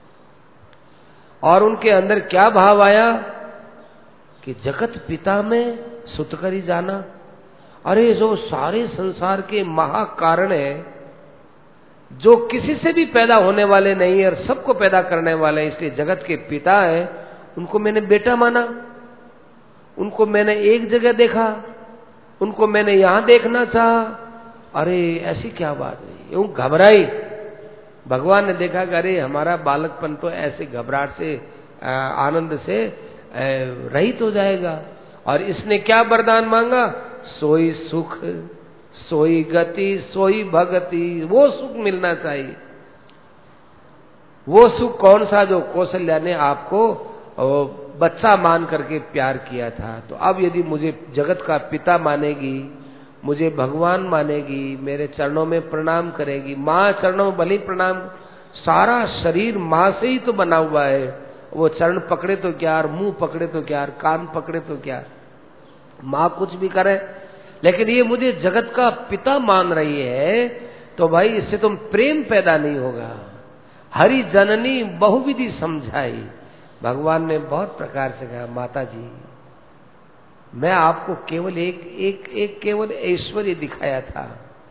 और उनके अंदर क्या भाव आया कि जगत पिता में सुत करी जाना। अरे जो सारे संसार के महाकारण है, जो किसी से भी पैदा होने वाले नहीं है और सबको पैदा करने वाले, इसलिए जगत के पिता है, उनको मैंने बेटा माना, उनको मैंने एक जगह देखा, उनको मैंने यहां देखना चाहा। अरे ऐसी क्या बात है, यूं घबराई। भगवान ने देखा कि अरे हमारा बालकपन तो ऐसे घबराहट से आनंद से रहित हो जाएगा। और इसने क्या वरदान मांगा, सोई सुख सोई गति सोई भगति, वो सुख मिलना चाहिए। वो सुख कौन सा, जो कौशल्या ने आपको बच्चा मान करके प्यार किया था। तो अब यदि मुझे जगत का पिता मानेगी, मुझे भगवान मानेगी, मेरे चरणों में प्रणाम करेगी, माँ चरणों में भले प्रणाम, सारा शरीर माँ से ही तो बना हुआ है, वो चरण पकड़े तो क्या, मुंह पकड़े तो क्या, कान पकड़े तो क्या, माँ कुछ भी करे, लेकिन ये मुझे जगत का पिता मान रही है, तो भाई इससे तुम प्रेम पैदा नहीं होगा। हरि जननी बहुविधि समझाई, भगवान ने बहुत प्रकार से कहा, माता जी मैं आपको केवल एक एक एक केवल ऐश्वर्य दिखाया था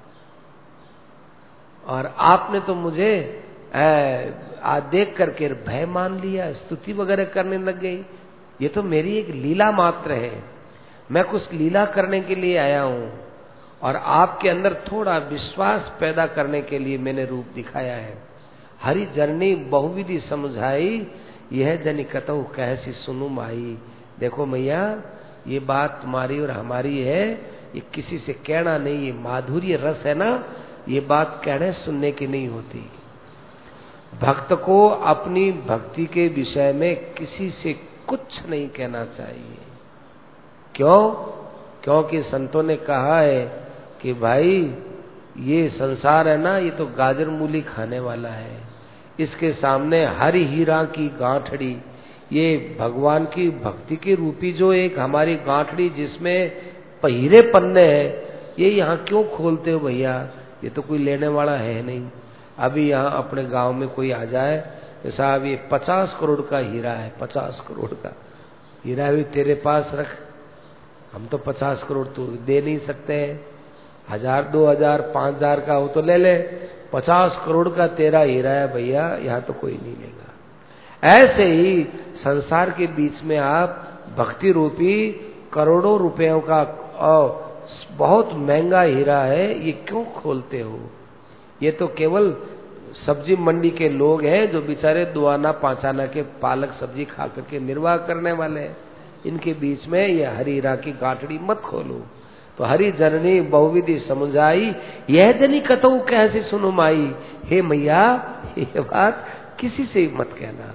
और आपने तो मुझे आ देख करके भय मान लिया, स्तुति वगैरह करने लग गई। ये तो मेरी एक लीला मात्र है, मैं कुछ लीला करने के लिए आया हूं और आपके अंदर थोड़ा विश्वास पैदा करने के लिए मैंने रूप दिखाया है। हरि जननी बहुविधि समझाई, यह जनि कतहु कैसी सुनु माई। देखो मैया, ये बात तुम्हारी और हमारी है, ये किसी से कहना नहीं, ये माधुर्य रस है ना, ये बात कहने सुनने की नहीं होती। भक्त को अपनी भक्ति के विषय में किसी से कुछ नहीं कहना चाहिए। क्यों? क्योंकि संतों ने कहा है कि भाई ये संसार है ना, ये तो गाजर मूली खाने वाला है, इसके सामने हरि हीरा की गांठड़ी, ये भगवान की भक्ति की रूपी जो एक हमारी गांठड़ी जिसमें पहिरे पन्ने हैं, ये यहाँ क्यों खोलते हो भैया? ये तो कोई लेने वाला है नहीं। अभी यहाँ अपने गांव में कोई आ जाए तो साहब ये पचास करोड़ का हीरा है, पचास करोड़ का हीरा भी तेरे पास रख, हम तो पचास करोड़ तो दे नहीं सकते हैं, हजार दो हजार पांच हजार का हो तो ले ले, पचास करोड़ का तेरा हीरा है भैया, यहाँ तो कोई नहीं लेगा। ऐसे ही संसार के बीच में आप भक्ति रूपी करोड़ों रुपयों का बहुत महंगा हीरा है, ये क्यों खोलते हो? ये तो केवल सब्जी मंडी के लोग हैं जो बेचारे दो आना पांच आना के पालक सब्जी खा करके निर्वाह करने वाले हैं, इनके बीच में ये हरि हीरा की गांठड़ी मत खोलो। तो हरि जननी बहुविधि समुझाई, यह जनी कतऊ कैसे सुनो माई। हे मैया, ये बात किसी से मत कहना।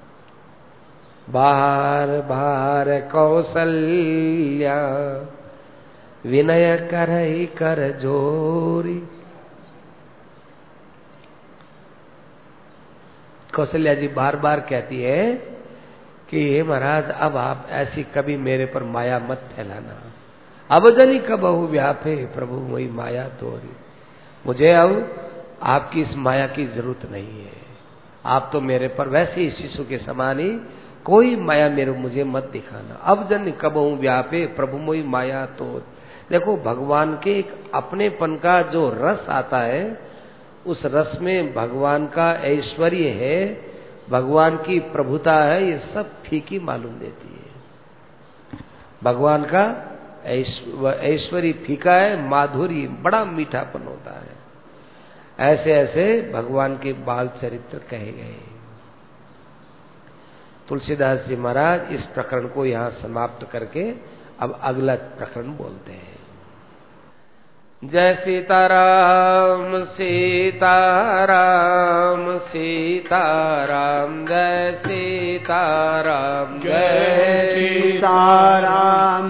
बाहर बाहर कौशल्या विनय करई कर जोरी। कौशल्या जी बार बार कहती है कि हे महाराज, अब आप ऐसी कभी मेरे पर माया मत फैलाना। अब जनी कबहु व्यापे प्रभु वही माया तोरी। मुझे अब आपकी इस माया की जरूरत नहीं है, आप तो मेरे पर वैसे ही शिशु के समान ही, कोई माया मेरे मुझे मत दिखाना। अब जन कबहु व्यापे प्रभु मोई माया तोर। देखो भगवान के एक अपनेपन का जो रस आता है, उस रस में भगवान का ऐश्वर्य है, भगवान की प्रभुता है, ये सब फीकी मालूम देती है। भगवान का ऐश्वर्य फीका है, माधुर्य बड़ा मीठापन होता है। ऐसे ऐसे भगवान के बाल चरित्र कहे गए। तुलसीदास जी महाराज इस प्रकरण को यहाँ समाप्त करके अब अगला प्रकरण बोलते हैं। जय सीताराम सीताराम सीताराम जय सीताराम जय सीताराम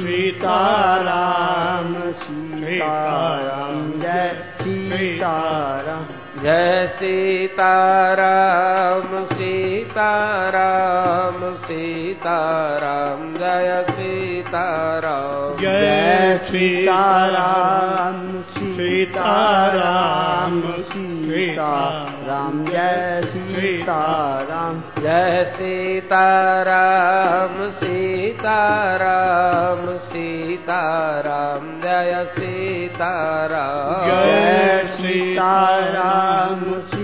सीताराम सीताराम जय सीताराम जय सीताराम सीताराम सीताराम जय सीताराम जय सीताराम सीताराम सीताराम जय सीताराम जय सीताराम सीताराम सीताराम जय सीताराम जय सीताराम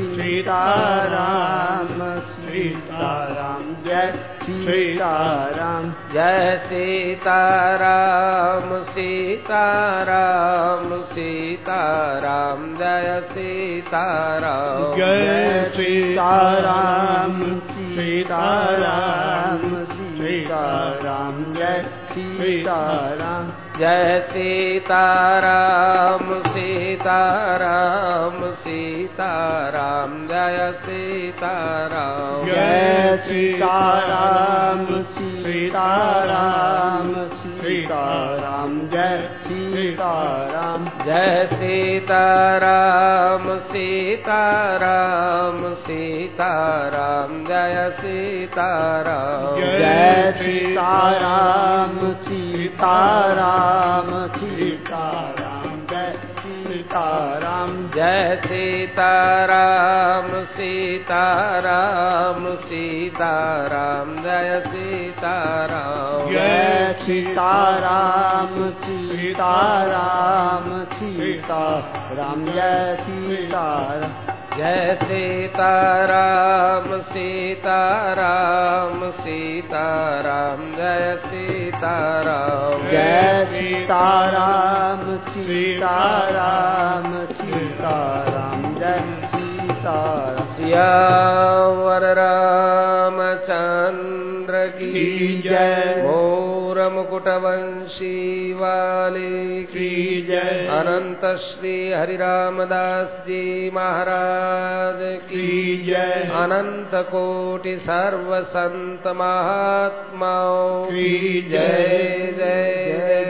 सीताराम सीताराम जय सीताराम जय सीताराम सीताराम सीताराम जय सीताराम जय सीताराम सीताराम सीताराम जय सीताराम जय सीताराम सीताराम सीताराम जय सीताराम जय सीताराम सीताराम सीताराम जय सीताराम जय सीताराम सीताराम सीताराम जय सीताराम जय सीताराम सीताराम सीताराम जय सीताराम जय सीताराम सीताराम सीताराम जय सीताराम जय सीताराम सीताराम सीताराम जय सीताराम जय सीताराम सीताराम सीताराम जय सीताराम जय सीताराम सीताराम सीताराम जय सीताराम सियावर रामचंद्र की जय मोर मुकुट रघुवंशी वाले की जय। अनंत श्री हरिरामदास जी महाराज की जय। अनंत कोटि सर्व संत महात्माओं की जय जय जय।